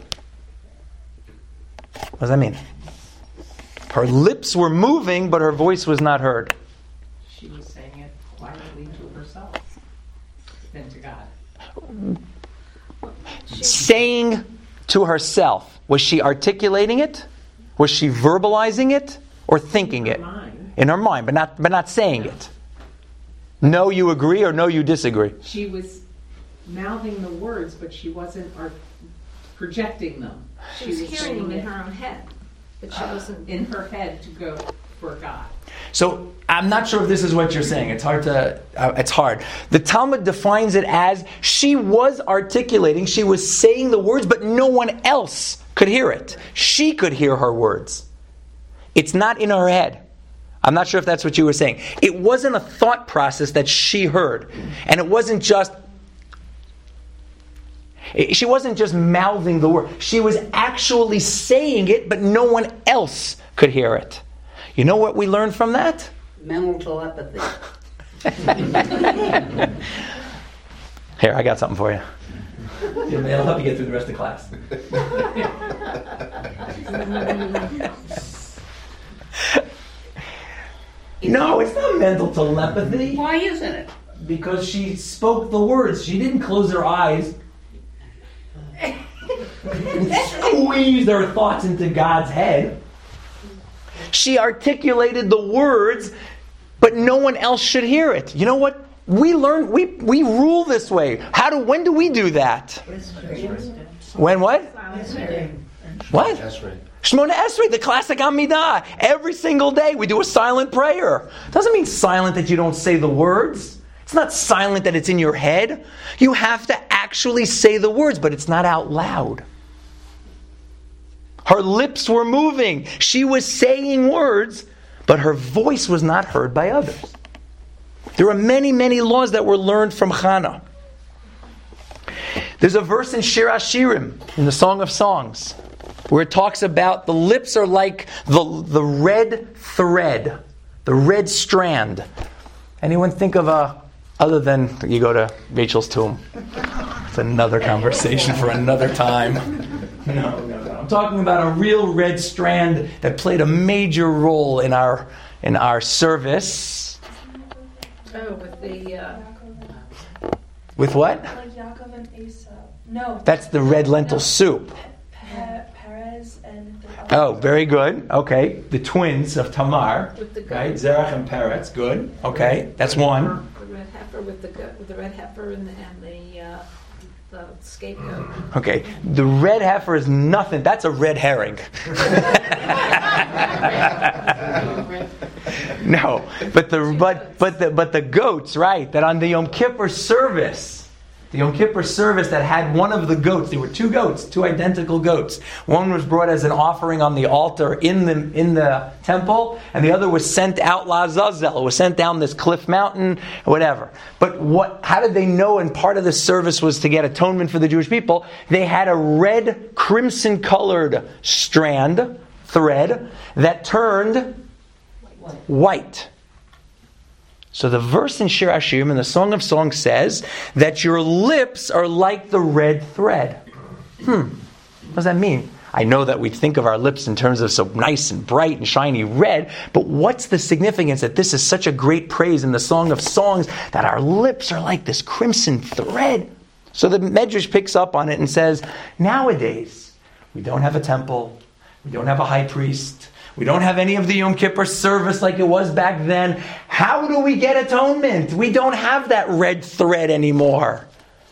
[SPEAKER 1] What does that mean? Her lips were moving, but her voice was not heard.
[SPEAKER 3] She was saying it quietly to herself than to God.
[SPEAKER 1] Saying to herself. Was she articulating it? Was she verbalizing it? Or thinking it?
[SPEAKER 3] Mind.
[SPEAKER 1] In her mind, but not but not saying it. No, you agree, or no, you disagree?
[SPEAKER 3] She was mouthing the words, but she wasn't art- projecting them.
[SPEAKER 2] She was
[SPEAKER 3] saying
[SPEAKER 2] hearing them in
[SPEAKER 3] it
[SPEAKER 2] her own head, but she wasn't.
[SPEAKER 3] in her head to go for God.
[SPEAKER 1] So I'm not sure if this is what you're saying. It's hard to. Uh, it's hard. The Talmud defines it as she was articulating, she was saying the words, but no one else could hear it. She could hear her words. It's not in her head. I'm not sure if that's what you were saying. It wasn't a thought process that she heard, and it wasn't just. She wasn't just mouthing the word. She was actually saying it, but no one else could hear it. You know what we learned from that?
[SPEAKER 4] Mental telepathy.
[SPEAKER 1] Here, I got something for you. It'll help you get through the rest of class. No, it's not mental telepathy.
[SPEAKER 4] Why isn't it?
[SPEAKER 1] Because she spoke the words. She didn't close her eyes and squeezed her thoughts into God's head. She articulated the words, but no one else should hear it. You know what? We learn, we we rule this way. How do? When do we do that? When what? What?
[SPEAKER 5] Esrei.
[SPEAKER 1] Shmona Esrei, the classic Amidah. Every single day we do a silent prayer. Doesn't mean silent that you don't say the words. It's not silent that it's in your head. You have to actually say the words, but it's not out loud. Her lips were moving. She was saying words, but her voice was not heard by others. There are many, many laws that were learned from Chana. There's a verse in Shir Hashirim, in the Song of Songs, where it talks about the lips are like the, the red thread, the red strand. Anyone think of a, other than you go to Rachel's tomb? It's another conversation for another time. No, no, no. I'm talking about a real red strand that played a major role in our in our service.
[SPEAKER 2] Oh, with the, uh,
[SPEAKER 1] With what?
[SPEAKER 8] Like Yaakov and Esau. No.
[SPEAKER 1] That's the red lentil
[SPEAKER 8] No.
[SPEAKER 1] soup.
[SPEAKER 8] Pe- Perez and the
[SPEAKER 1] Oh, very good. Okay. The twins of Tamar.
[SPEAKER 2] with the
[SPEAKER 1] Right?
[SPEAKER 2] goat.
[SPEAKER 1] Zerach and Peretz. Good. Okay. That's one.
[SPEAKER 2] The red heifer with the goat, with the red heifer and the, and the, uh, the scapegoat.
[SPEAKER 1] Okay. The red heifer is nothing. That's a red herring. No, but the but but the but the goats, right? That on the Yom Kippur service, the Yom Kippur service that had one of the goats. There were two goats, two identical goats. One was brought as an offering on the altar in the in the temple, and the other was sent out Lazazel. It was sent down this cliff mountain, whatever. But what? How did they know? And part of the service was to get atonement for the Jewish people. They had a red, crimson-colored strand thread that turned white. So the verse in Shir Hashirim in the Song of Songs says that your lips are like the red thread. Hmm. What does that mean? I know that we think of our lips in terms of so nice and bright and shiny red, but what's the significance that this is such a great praise in the Song of Songs that our lips are like this crimson thread? So the Medrash picks up on it and says, nowadays, we don't have a temple, we don't have a high priest, we don't have any of the Yom Kippur service like it was back then. How do we get atonement? We don't have that red thread anymore.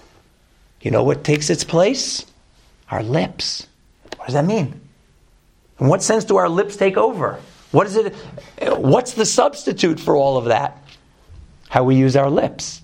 [SPEAKER 1] You know what takes its place? Our lips. What does that mean? In what sense do our lips take over? What is it? What's the substitute for all of that? How we use our lips?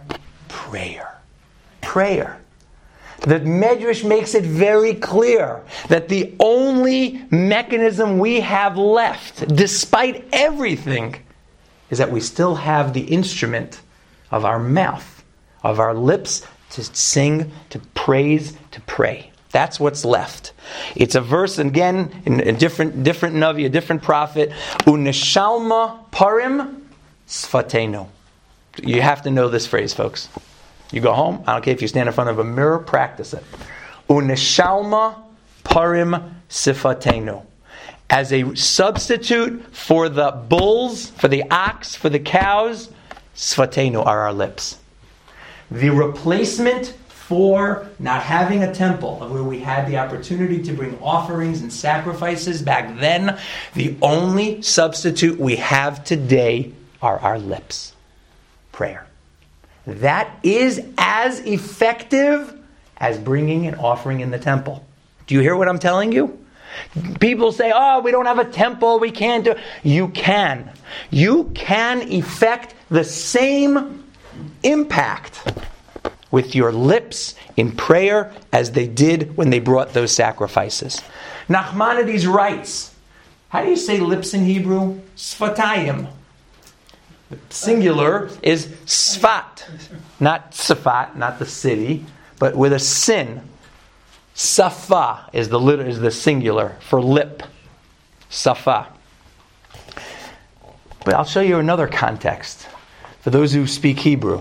[SPEAKER 1] Prayer. Prayer. The Medrash makes it very clear that the only mechanism we have left, despite everything, is that we still have the instrument of our mouth, of our lips, to sing, to praise, to pray. That's what's left. It's a verse, again, in a different, different Navi, a different prophet. Uneshalma parim sfatenu. You have to know this phrase, folks. You go home, I don't care if you stand in front of a mirror, practice it. Uneshalma parim sifatenu. As a substitute for the bulls, for the ox, for the cows, sfatenu are our lips. The replacement for not having a temple, of where we had the opportunity to bring offerings and sacrifices back then, the only substitute we have today are our lips. Prayer. That is as effective as bringing an offering in the temple. Do you hear what I'm telling you? People say, oh, we don't have a temple, we can't do it. You can. You can effect the same impact with your lips in prayer as they did when they brought those sacrifices. Nachmanides writes, how do you say lips in Hebrew? Sfatayim. The singular is sfat, not safat, not the city, but with a sin. Safa is the is the singular for lip. Safa. But I'll show you another context for those who speak Hebrew.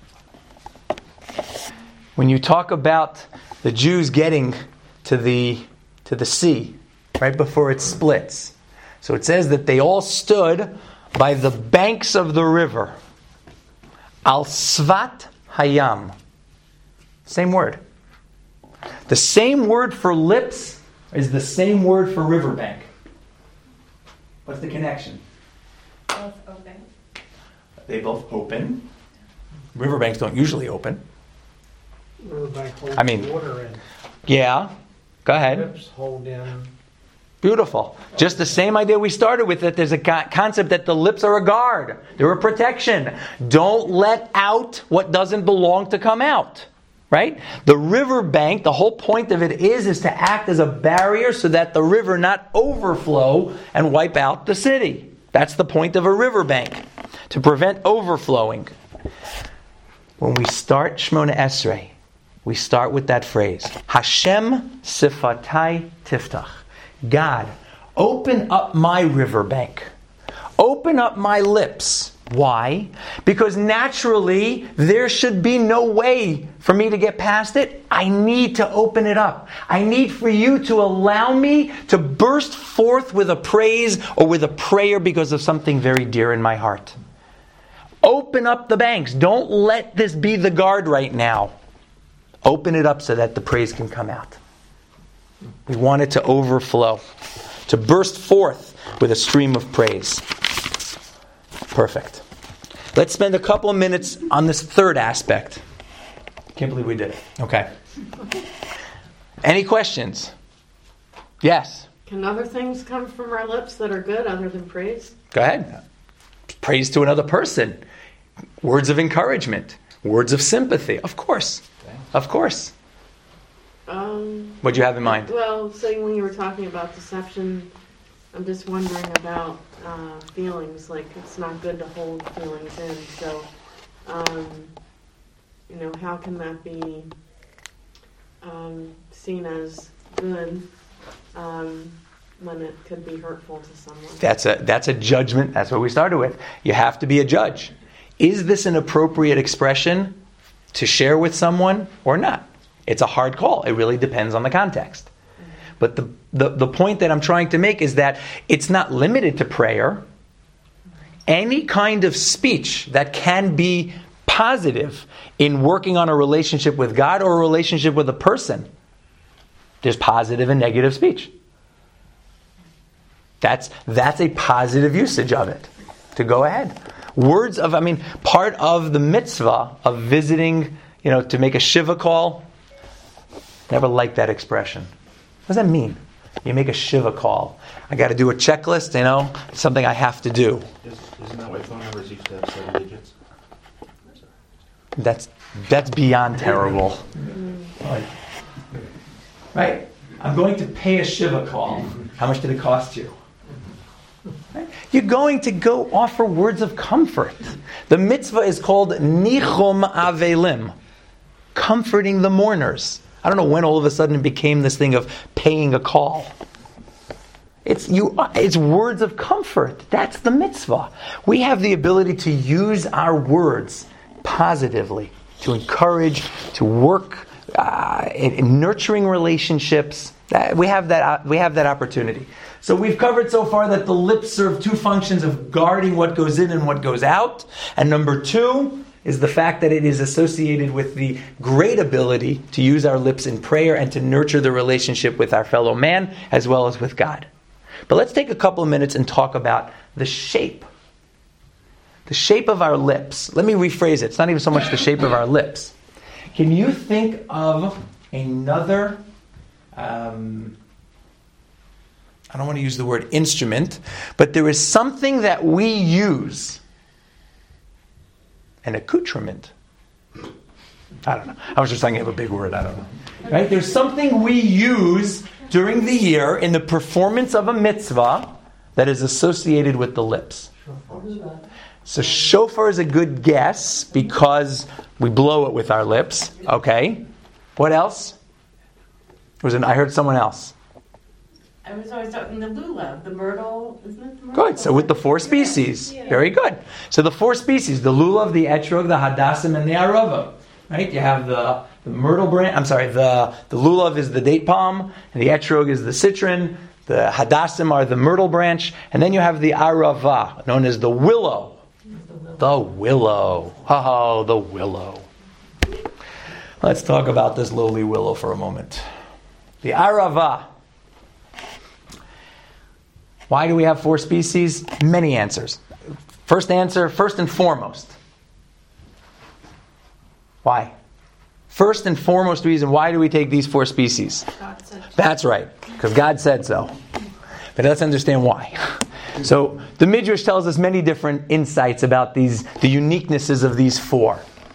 [SPEAKER 1] When you talk about the Jews getting to the to the sea, right before it splits, so it says that they all stood by the banks of the river. Al Svat Hayam. Same word. The same word for lips is the same word for riverbank. What's the connection?
[SPEAKER 8] both open.
[SPEAKER 1] They both open. Riverbanks don't usually open.
[SPEAKER 5] Riverbank holds
[SPEAKER 1] I mean-
[SPEAKER 5] water in.
[SPEAKER 1] Yeah. Go ahead.
[SPEAKER 5] Lips hold in.
[SPEAKER 1] Beautiful. Just the same idea we started with, that there's a co- concept that the lips are a guard. They're a protection. Don't let out what doesn't belong to come out. right? The river bank, the whole point of it is, is to act as a barrier so that the river not overflow and wipe out the city. That's the point of a river bank, to prevent overflowing. When we start Shmona Esrei, we start with that phrase, Hashem sifatai tiftach. God, open up my riverbank. Open up my lips. Why? Because naturally, there should be no way for me to get past it. I need to open it up. I need for you to allow me to burst forth with a praise or with a prayer because of something very dear in my heart. Open up the banks. Don't let this be the guard right now. Open it up so that the praise can come out. We want it to overflow, to burst forth with a stream of praise. Perfect. Let's spend a couple of minutes on this third aspect. Can't believe we did it. Okay. Any questions? Yes.
[SPEAKER 6] Can other things come from our lips that are good other than praise?
[SPEAKER 1] Go ahead. Praise to another person. Words of encouragement. Words of sympathy. Of course. Of course.
[SPEAKER 6] Um,
[SPEAKER 1] What do you have in mind?
[SPEAKER 6] Well, say when you were talking about deception, I'm just wondering about uh, feelings. Like, it's not good to hold feelings in. So, um, you know, how can that be um, seen as good um, when it could be hurtful to someone?
[SPEAKER 1] That's a that's a judgment. That's what we started with. You have to be a judge. Is this an appropriate expression to share with someone or not? It's a hard call. It really depends on the context. But the, the, the point that I'm trying to make is that it's not limited to prayer. Any kind of speech that can be positive in working on a relationship with God or a relationship with a person, there's positive and negative speech. That's, that's a positive usage of it. To go ahead. Words of, I mean, part of the mitzvah of visiting, you know, to make a shiva call. Never liked that expression. What does that mean? You make a shiva call. I got to do a checklist, you know, it's something I have to do.
[SPEAKER 9] Isn't that why phone numbers used to have seven digits?
[SPEAKER 1] That's that's beyond terrible. Right. Right? I'm going to pay a shiva call. How much did it cost you? Right? You're going to go offer words of comfort. The mitzvah is called nichum avelim, comforting the mourners. I don't know when all of a sudden it became this thing of paying a call. It's you. It's words of comfort. That's the mitzvah. We have the ability to use our words positively, to encourage, to work uh, in, in nurturing relationships. Uh, we have that. Uh, we have that opportunity. So we've covered so far that the lips serve two functions of guarding what goes in and what goes out, and number two is the fact that it is associated with the great ability to use our lips in prayer and to nurture the relationship with our fellow man as well as with God. But let's take a couple of minutes and talk about the shape. The shape of our lips. Let me rephrase it. It's not even so much the shape of our lips. Can you think of another, um, I don't want to use the word instrument, but there is something that we use, an accoutrement. I don't know. I was just thinking of a big word. I don't know. Right? There's something we use during the year in the performance of a mitzvah that is associated with the lips. So shofar is a good guess because we blow it with our lips. Okay. What else? Was it, I heard someone else.
[SPEAKER 7] I was always talking the lulav, the myrtle, isn't it the myrtle?
[SPEAKER 1] Good. So with the four species. Very good. So the four species, the lulav, the etrog, the hadassim, and the arava. Right? You have the, the myrtle branch. I'm sorry, the, the lulav is the date palm, and the etrog is the citron, the hadassim are the myrtle branch, and then you have the arava, known as the willow. The willow. Oh, the willow. Let's talk about this lowly willow for a moment. The arava. Why do we have four species? Many answers. First answer, first and foremost. Why? First and foremost reason, why do we take these four species?
[SPEAKER 2] God said.
[SPEAKER 1] That's right, because God said so. But let's understand why. So the Midrash tells us many different insights about these, the uniquenesses of these four.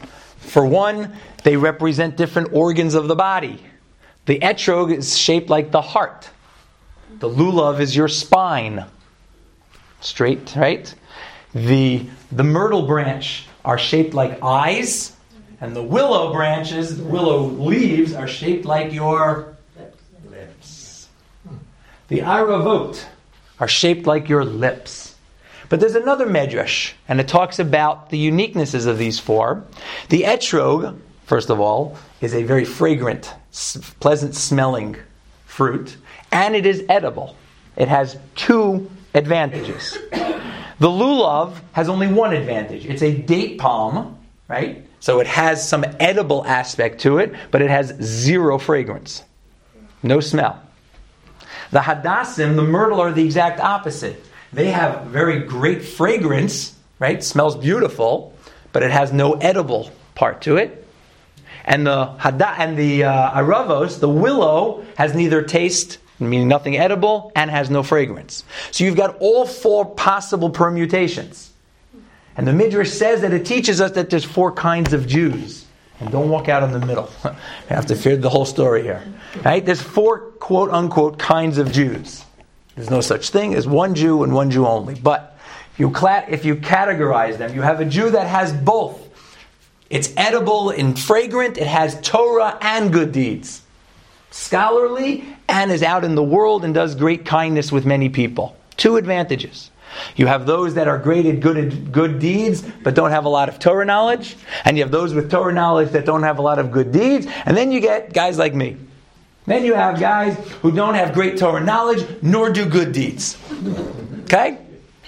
[SPEAKER 1] For one, they represent different organs of the body. The etrog is shaped like the heart. The lulav is your spine. Straight, right? The, the myrtle branch are shaped like eyes. And the willow branches, the willow leaves, are shaped like your lips. The aravot are shaped like your lips. But there's another medrash, and it talks about the uniquenesses of these four. The etrog, first of all, is a very fragrant, pleasant smelling fruit, and it is edible. It has two advantages. The lulav has only one advantage. It's a date palm, right? So it has some edible aspect to it, but it has zero fragrance. No smell. The hadassim, the myrtle, are the exact opposite. They have very great fragrance, right? Smells beautiful, but it has no edible part to it. And the hada and the uh, aravos, the willow, has neither taste, meaning nothing edible, and has no fragrance. So you've got all four possible permutations. And the Midrash says that it teaches us that there's four kinds of Jews. And don't walk out in the middle. You have to fear the whole story here. Right? There's four quote-unquote kinds of Jews. There's no such thing as one Jew and one Jew only. But if you, cla- if you categorize them, you have a Jew that has both. It's edible and fragrant. It has Torah and good deeds. Scholarly and is out in the world and does great kindness with many people. Two advantages. You have those that are great at good, good deeds but don't have a lot of Torah knowledge. And you have those with Torah knowledge that don't have a lot of good deeds. And then you get guys like me. Then you have guys who don't have great Torah knowledge nor do good deeds. Okay?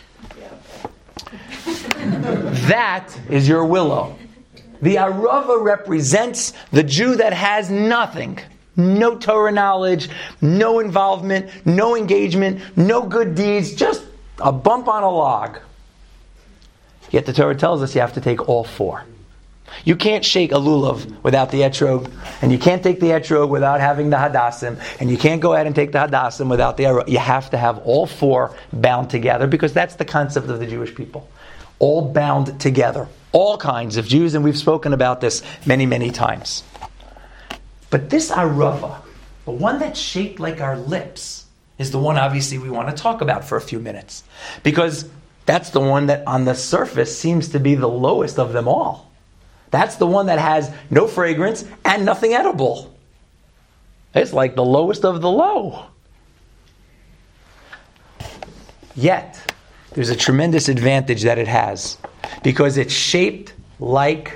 [SPEAKER 1] That is your willow. The arava represents the Jew that has nothing. No Torah knowledge, no involvement, no engagement, no good deeds, just a bump on a log. Yet the Torah tells us you have to take all four. You can't shake a lulav without the etrog, and you can't take the etrog without having the hadassim, and you can't go ahead and take the hadassim without the arava. You have to have all four bound together, because that's the concept of the Jewish people. All bound together. All kinds of Jews, and we've spoken about this many, many times. But this arava, the one that's shaped like our lips, is the one obviously we want to talk about for a few minutes. Because that's the one that on the surface seems to be the lowest of them all. That's the one that has no fragrance and nothing edible. It's like the lowest of the low. Yet, there's a tremendous advantage that it has. Because it's shaped like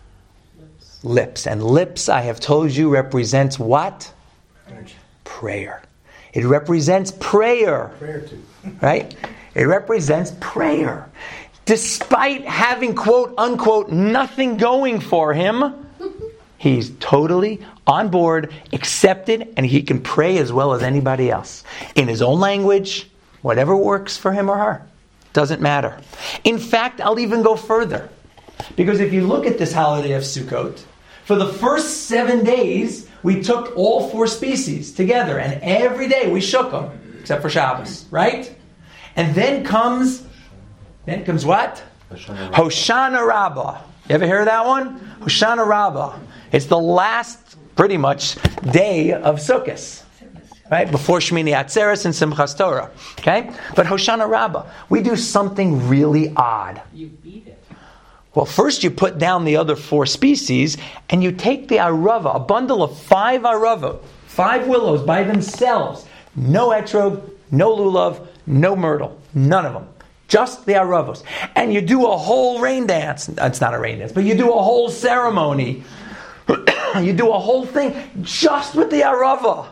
[SPEAKER 1] lips. And lips, I have told you, represents what? Prayer. It represents prayer.
[SPEAKER 5] Prayer too.
[SPEAKER 1] Right? It represents prayer. Despite having, quote, unquote, nothing going for him, he's totally on board, accepted, and he can pray as well as anybody else. In his own language, whatever works for him or her. Doesn't matter. In fact, I'll even go further. Because if you look at this holiday of Sukkot, for the first seven days, we took all four species together. And every day we shook them. Except for Shabbos. Right? And then comes... Then comes what?
[SPEAKER 9] Hoshana Rabbah.
[SPEAKER 1] Hoshana Rabbah. You ever hear of that one? Hoshana Rabbah. It's the last, pretty much, day of Sukkot. Right? Before Shmini Atzeres and Simchas Torah. Okay? But Hoshana Rabbah, we do something really odd.
[SPEAKER 3] You beat it.
[SPEAKER 1] Well, first you put down the other four species, and you take the arava, a bundle of five arava, five willows by themselves. No etrog, no lulav, no myrtle. None of them. Just the aravos. And you do a whole rain dance. It's not a rain dance, but you do a whole ceremony. You do a whole thing just with the arava.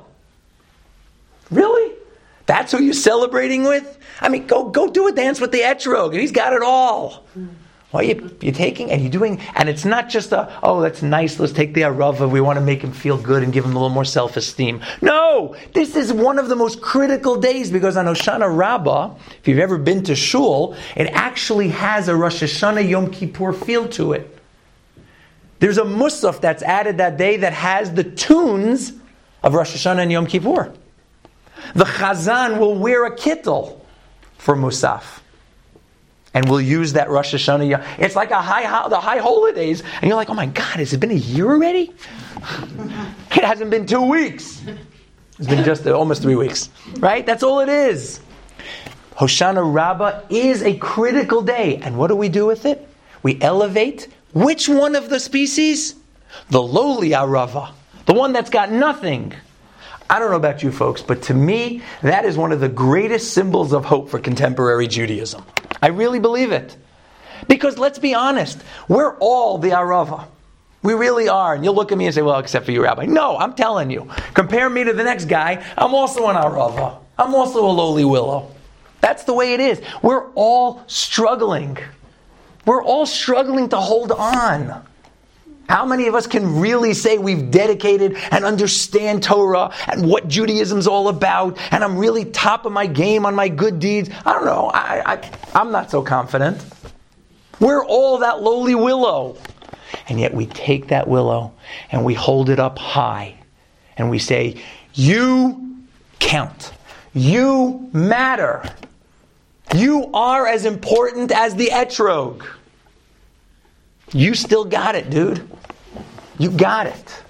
[SPEAKER 1] Really? That's who you're celebrating with? I mean, go go do a dance with the etrog. He's got it all. Well, you, you're taking and you're doing, and it's not just a, oh, that's nice, let's take the arava, we want to make him feel good and give him a little more self-esteem. No! This is one of the most critical days, because on Hoshana Rabbah, if you've ever been to shul, it actually has a Rosh Hashanah Yom Kippur feel to it. There's a musaf that's added that day that has the tunes of Rosh Hashanah and Yom Kippur. The Chazan will wear a kittel for musaf. And we'll use that Rosh Hashanah. It's like a high, the high holidays. And you're like, oh my God, has it been a year already? It hasn't been two weeks. It's been just almost three weeks. Right? That's all it is. Hoshana Rabbah is a critical day. And what do we do with it? We elevate which one of the species? The lowly Arava. The one that's got nothing. I don't know about you folks, but to me, that is one of the greatest symbols of hope for contemporary Judaism. I really believe it. Because let's be honest, we're all the Arava. We really are. And you'll look at me and say, well, except for you, Rabbi. No, I'm telling you. Compare me to the next guy. I'm also an Arava. I'm also a lowly willow. That's the way it is. We're all struggling. We're all struggling to hold on. How many of us can really say we've dedicated and understand Torah and what Judaism's all about, and I'm really top of my game on my good deeds? I don't know. I, I, I'm not so confident. We're all that lowly willow. And yet we take that willow and we hold it up high. And we say, you count. You matter. You are as important as the etrog. You still got it, dude. You got it.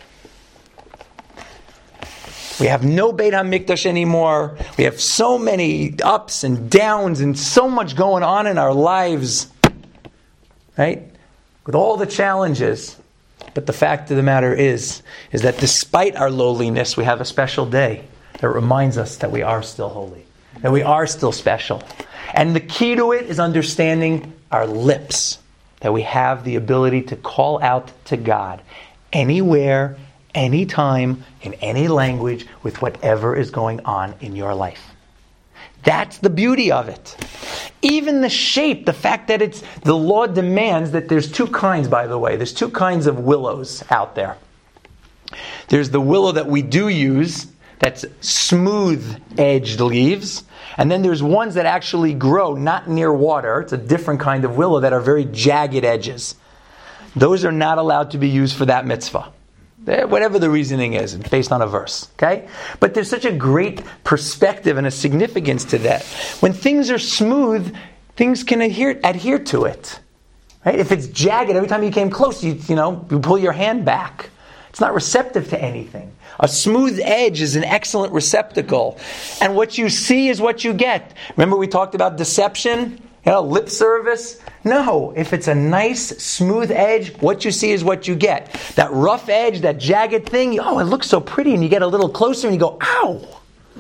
[SPEAKER 1] We have no Beit HaMikdash anymore. We have so many ups and downs and so much going on in our lives. Right? With all the challenges. But the fact of the matter is, is that despite our lowliness, we have a special day that reminds us that we are still holy. That we are still special. And the key to it is understanding our lips. That we have the ability to call out to God anywhere, anytime, in any language, with whatever is going on in your life. That's the beauty of it. Even the shape, the fact that it's, the law demands that there's two kinds, by the way. There's two kinds of willows out there. There's the willow that we do use, that's smooth-edged leaves. And then there's ones that actually grow not near water. It's a different kind of willow that are very jagged edges. Those are not allowed to be used for that mitzvah. Whatever the reasoning is, based on a verse. Okay? But there's such a great perspective and a significance to that. When things are smooth, things can adhere, adhere to it. Right? If it's jagged, every time you came close, you, you know, you pull your hand back. It's not receptive to anything. A smooth edge is an excellent receptacle. And what you see is what you get. Remember we talked about deception? You know, lip service? No. If it's a nice, smooth edge, what you see is what you get. That rough edge, that jagged thing, oh, it looks so pretty, and you get a little closer and you go, ow!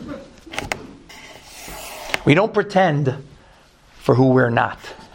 [SPEAKER 1] We don't pretend for who we're not.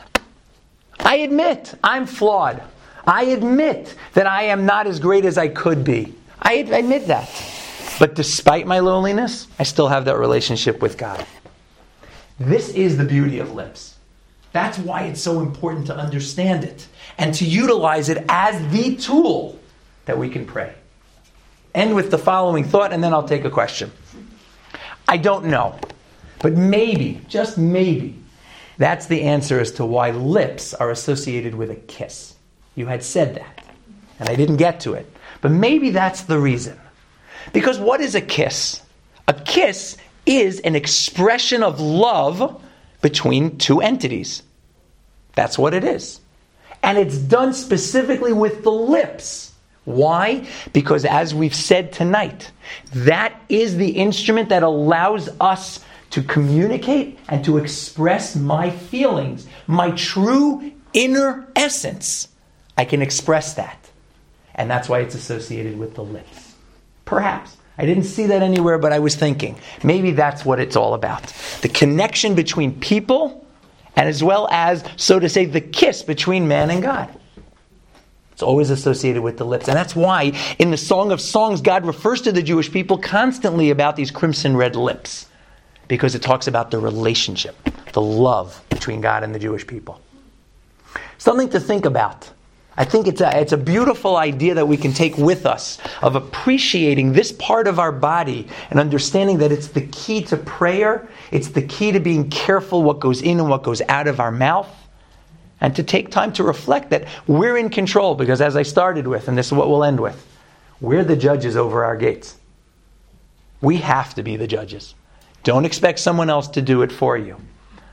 [SPEAKER 1] I admit, I'm flawed. I admit that I am not as great as I could be. I admit that. But despite my loneliness, I still have that relationship with God. This is the beauty of lips. That's why it's so important to understand it and to utilize it as the tool that we can pray. End with the following thought, and then I'll take a question. I don't know, but maybe, just maybe, that's the answer as to why lips are associated with a kiss. You had said that, and I didn't get to it. But maybe that's the reason. Because what is a kiss? A kiss is an expression of love between two entities. That's what it is. And it's done specifically with the lips. Why? Because as we've said tonight, that is the instrument that allows us to communicate and to express my feelings, my true inner essence. I can express that. And that's why it's associated with the lips. Perhaps. I didn't see that anywhere, but I was thinking, maybe that's what it's all about. The connection between people, and as well as, so to say, the kiss between man and God. It's always associated with the lips. And that's why in the Song of Songs, God refers to the Jewish people constantly about these crimson red lips. Because it talks about the relationship, the love between God and the Jewish people. Something to think about. I think it's a, it's a beautiful idea that we can take with us of appreciating this part of our body and understanding that it's the key to prayer. It's the key to being careful what goes in and what goes out of our mouth. And to take time to reflect that we're in control. Because as I started with, and this is what we'll end with, we're the judges over our gates. We have to be the judges. Don't expect someone else to do it for you.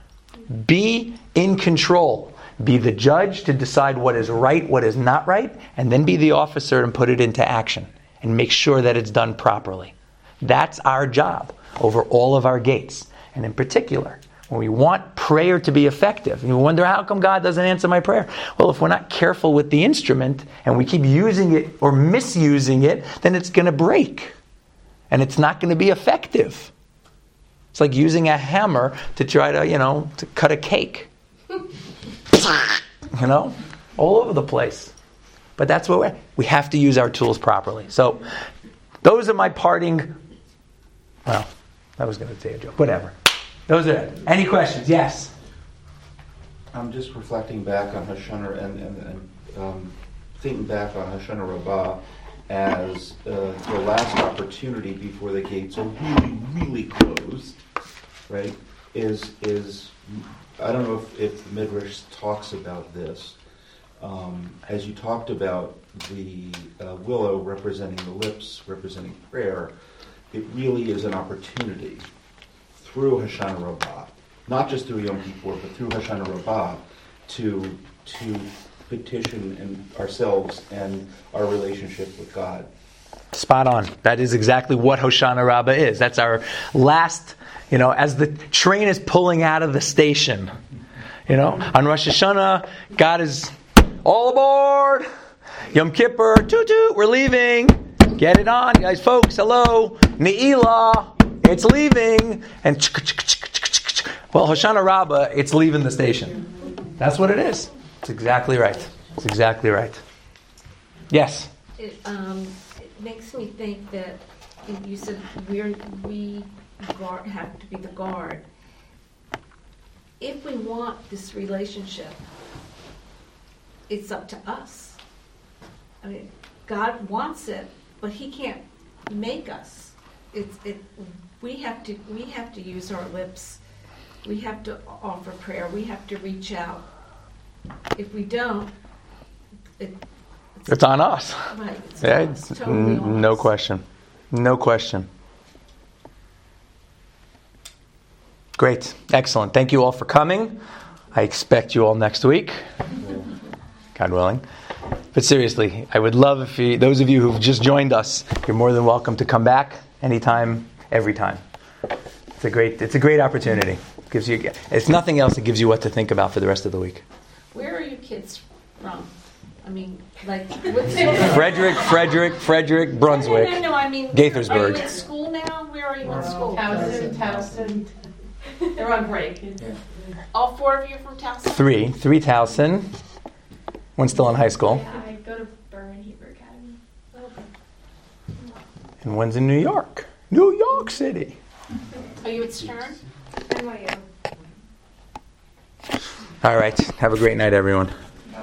[SPEAKER 1] be in control. Be the judge to decide what is right, what is not right, and then be the officer and put it into action and make sure that it's done properly. That's our job over all of our gates. And in particular, when we want prayer to be effective, and you wonder, how come God doesn't answer my prayer? Well, if we're not careful with the instrument and we keep using it or misusing it, then it's going to break. And it's not going to be effective. It's like using a hammer to try to, you know, to cut a cake. You know, all over the place. But that's what we're, we have to use our tools properly. So, those are my parting. Well, I was going to say a joke. Whatever. Those are it. Any questions? Yes.
[SPEAKER 9] I'm just reflecting back on Hoshana and, and, and um, thinking back on Hoshana Rabbah as uh, the last opportunity before the gates are really, really closed. Right? Is is I don't know if, if the Midrash talks about this. Um, as you talked about the uh, willow representing the lips, representing prayer, it really is an opportunity through Hoshana Rabbah, not just through Yom Kippur, but through Hoshana Rabbah, to to petition and ourselves and our relationship with God.
[SPEAKER 1] Spot on. That is exactly what Hoshana Rabbah is. That's our last, you know, as the train is pulling out of the station. You know, on Rosh Hashanah, God is all aboard. Yom Kippur, toot toot, we're leaving. Get it on, guys, folks. Hello, Ne'ilah, it's leaving. And well, Hoshana Rabbah, it's leaving the station. That's what it is. It's exactly right. It's exactly right. Yes.
[SPEAKER 2] It, um, it makes me think that you said we're we guard, have to be the guard. If we want this relationship, it's up to us. I mean, God wants it, but He can't make us. It's it. We have to. We have to use our lips. We have to offer prayer. We have to reach out. If we don't, it, it's,
[SPEAKER 1] It's on us.
[SPEAKER 2] right. It's,
[SPEAKER 1] Yeah,
[SPEAKER 2] on us,
[SPEAKER 1] it's-
[SPEAKER 2] totally
[SPEAKER 1] n-
[SPEAKER 2] on
[SPEAKER 1] no
[SPEAKER 2] us.
[SPEAKER 1] question. No question. Great. Excellent. Thank you all for coming. I expect you all next week, God willing. But seriously, I would love if you, those of you who've just joined us, you're more than welcome to come back anytime, every time. It's a great, it's a great opportunity. It gives you, if nothing else, it gives you what to think about for the rest of the week.
[SPEAKER 2] Where are you kids from? I mean, like, what's
[SPEAKER 1] Frederick, Frederick, Frederick, Brunswick,
[SPEAKER 2] No, no, no, I mean,
[SPEAKER 1] Gaithersburg.
[SPEAKER 2] Are you in school now? Where are you in school?
[SPEAKER 7] Towson, Towson. They're on break.
[SPEAKER 2] All four of you from Towson?
[SPEAKER 1] Three, three Towson. One's still in high school.
[SPEAKER 8] Yeah, I go to Berman Hebrew Academy.
[SPEAKER 1] And one's in New York. New York City.
[SPEAKER 2] Are you at Stern?
[SPEAKER 8] N Y U.
[SPEAKER 1] All right. Have a great night, everyone.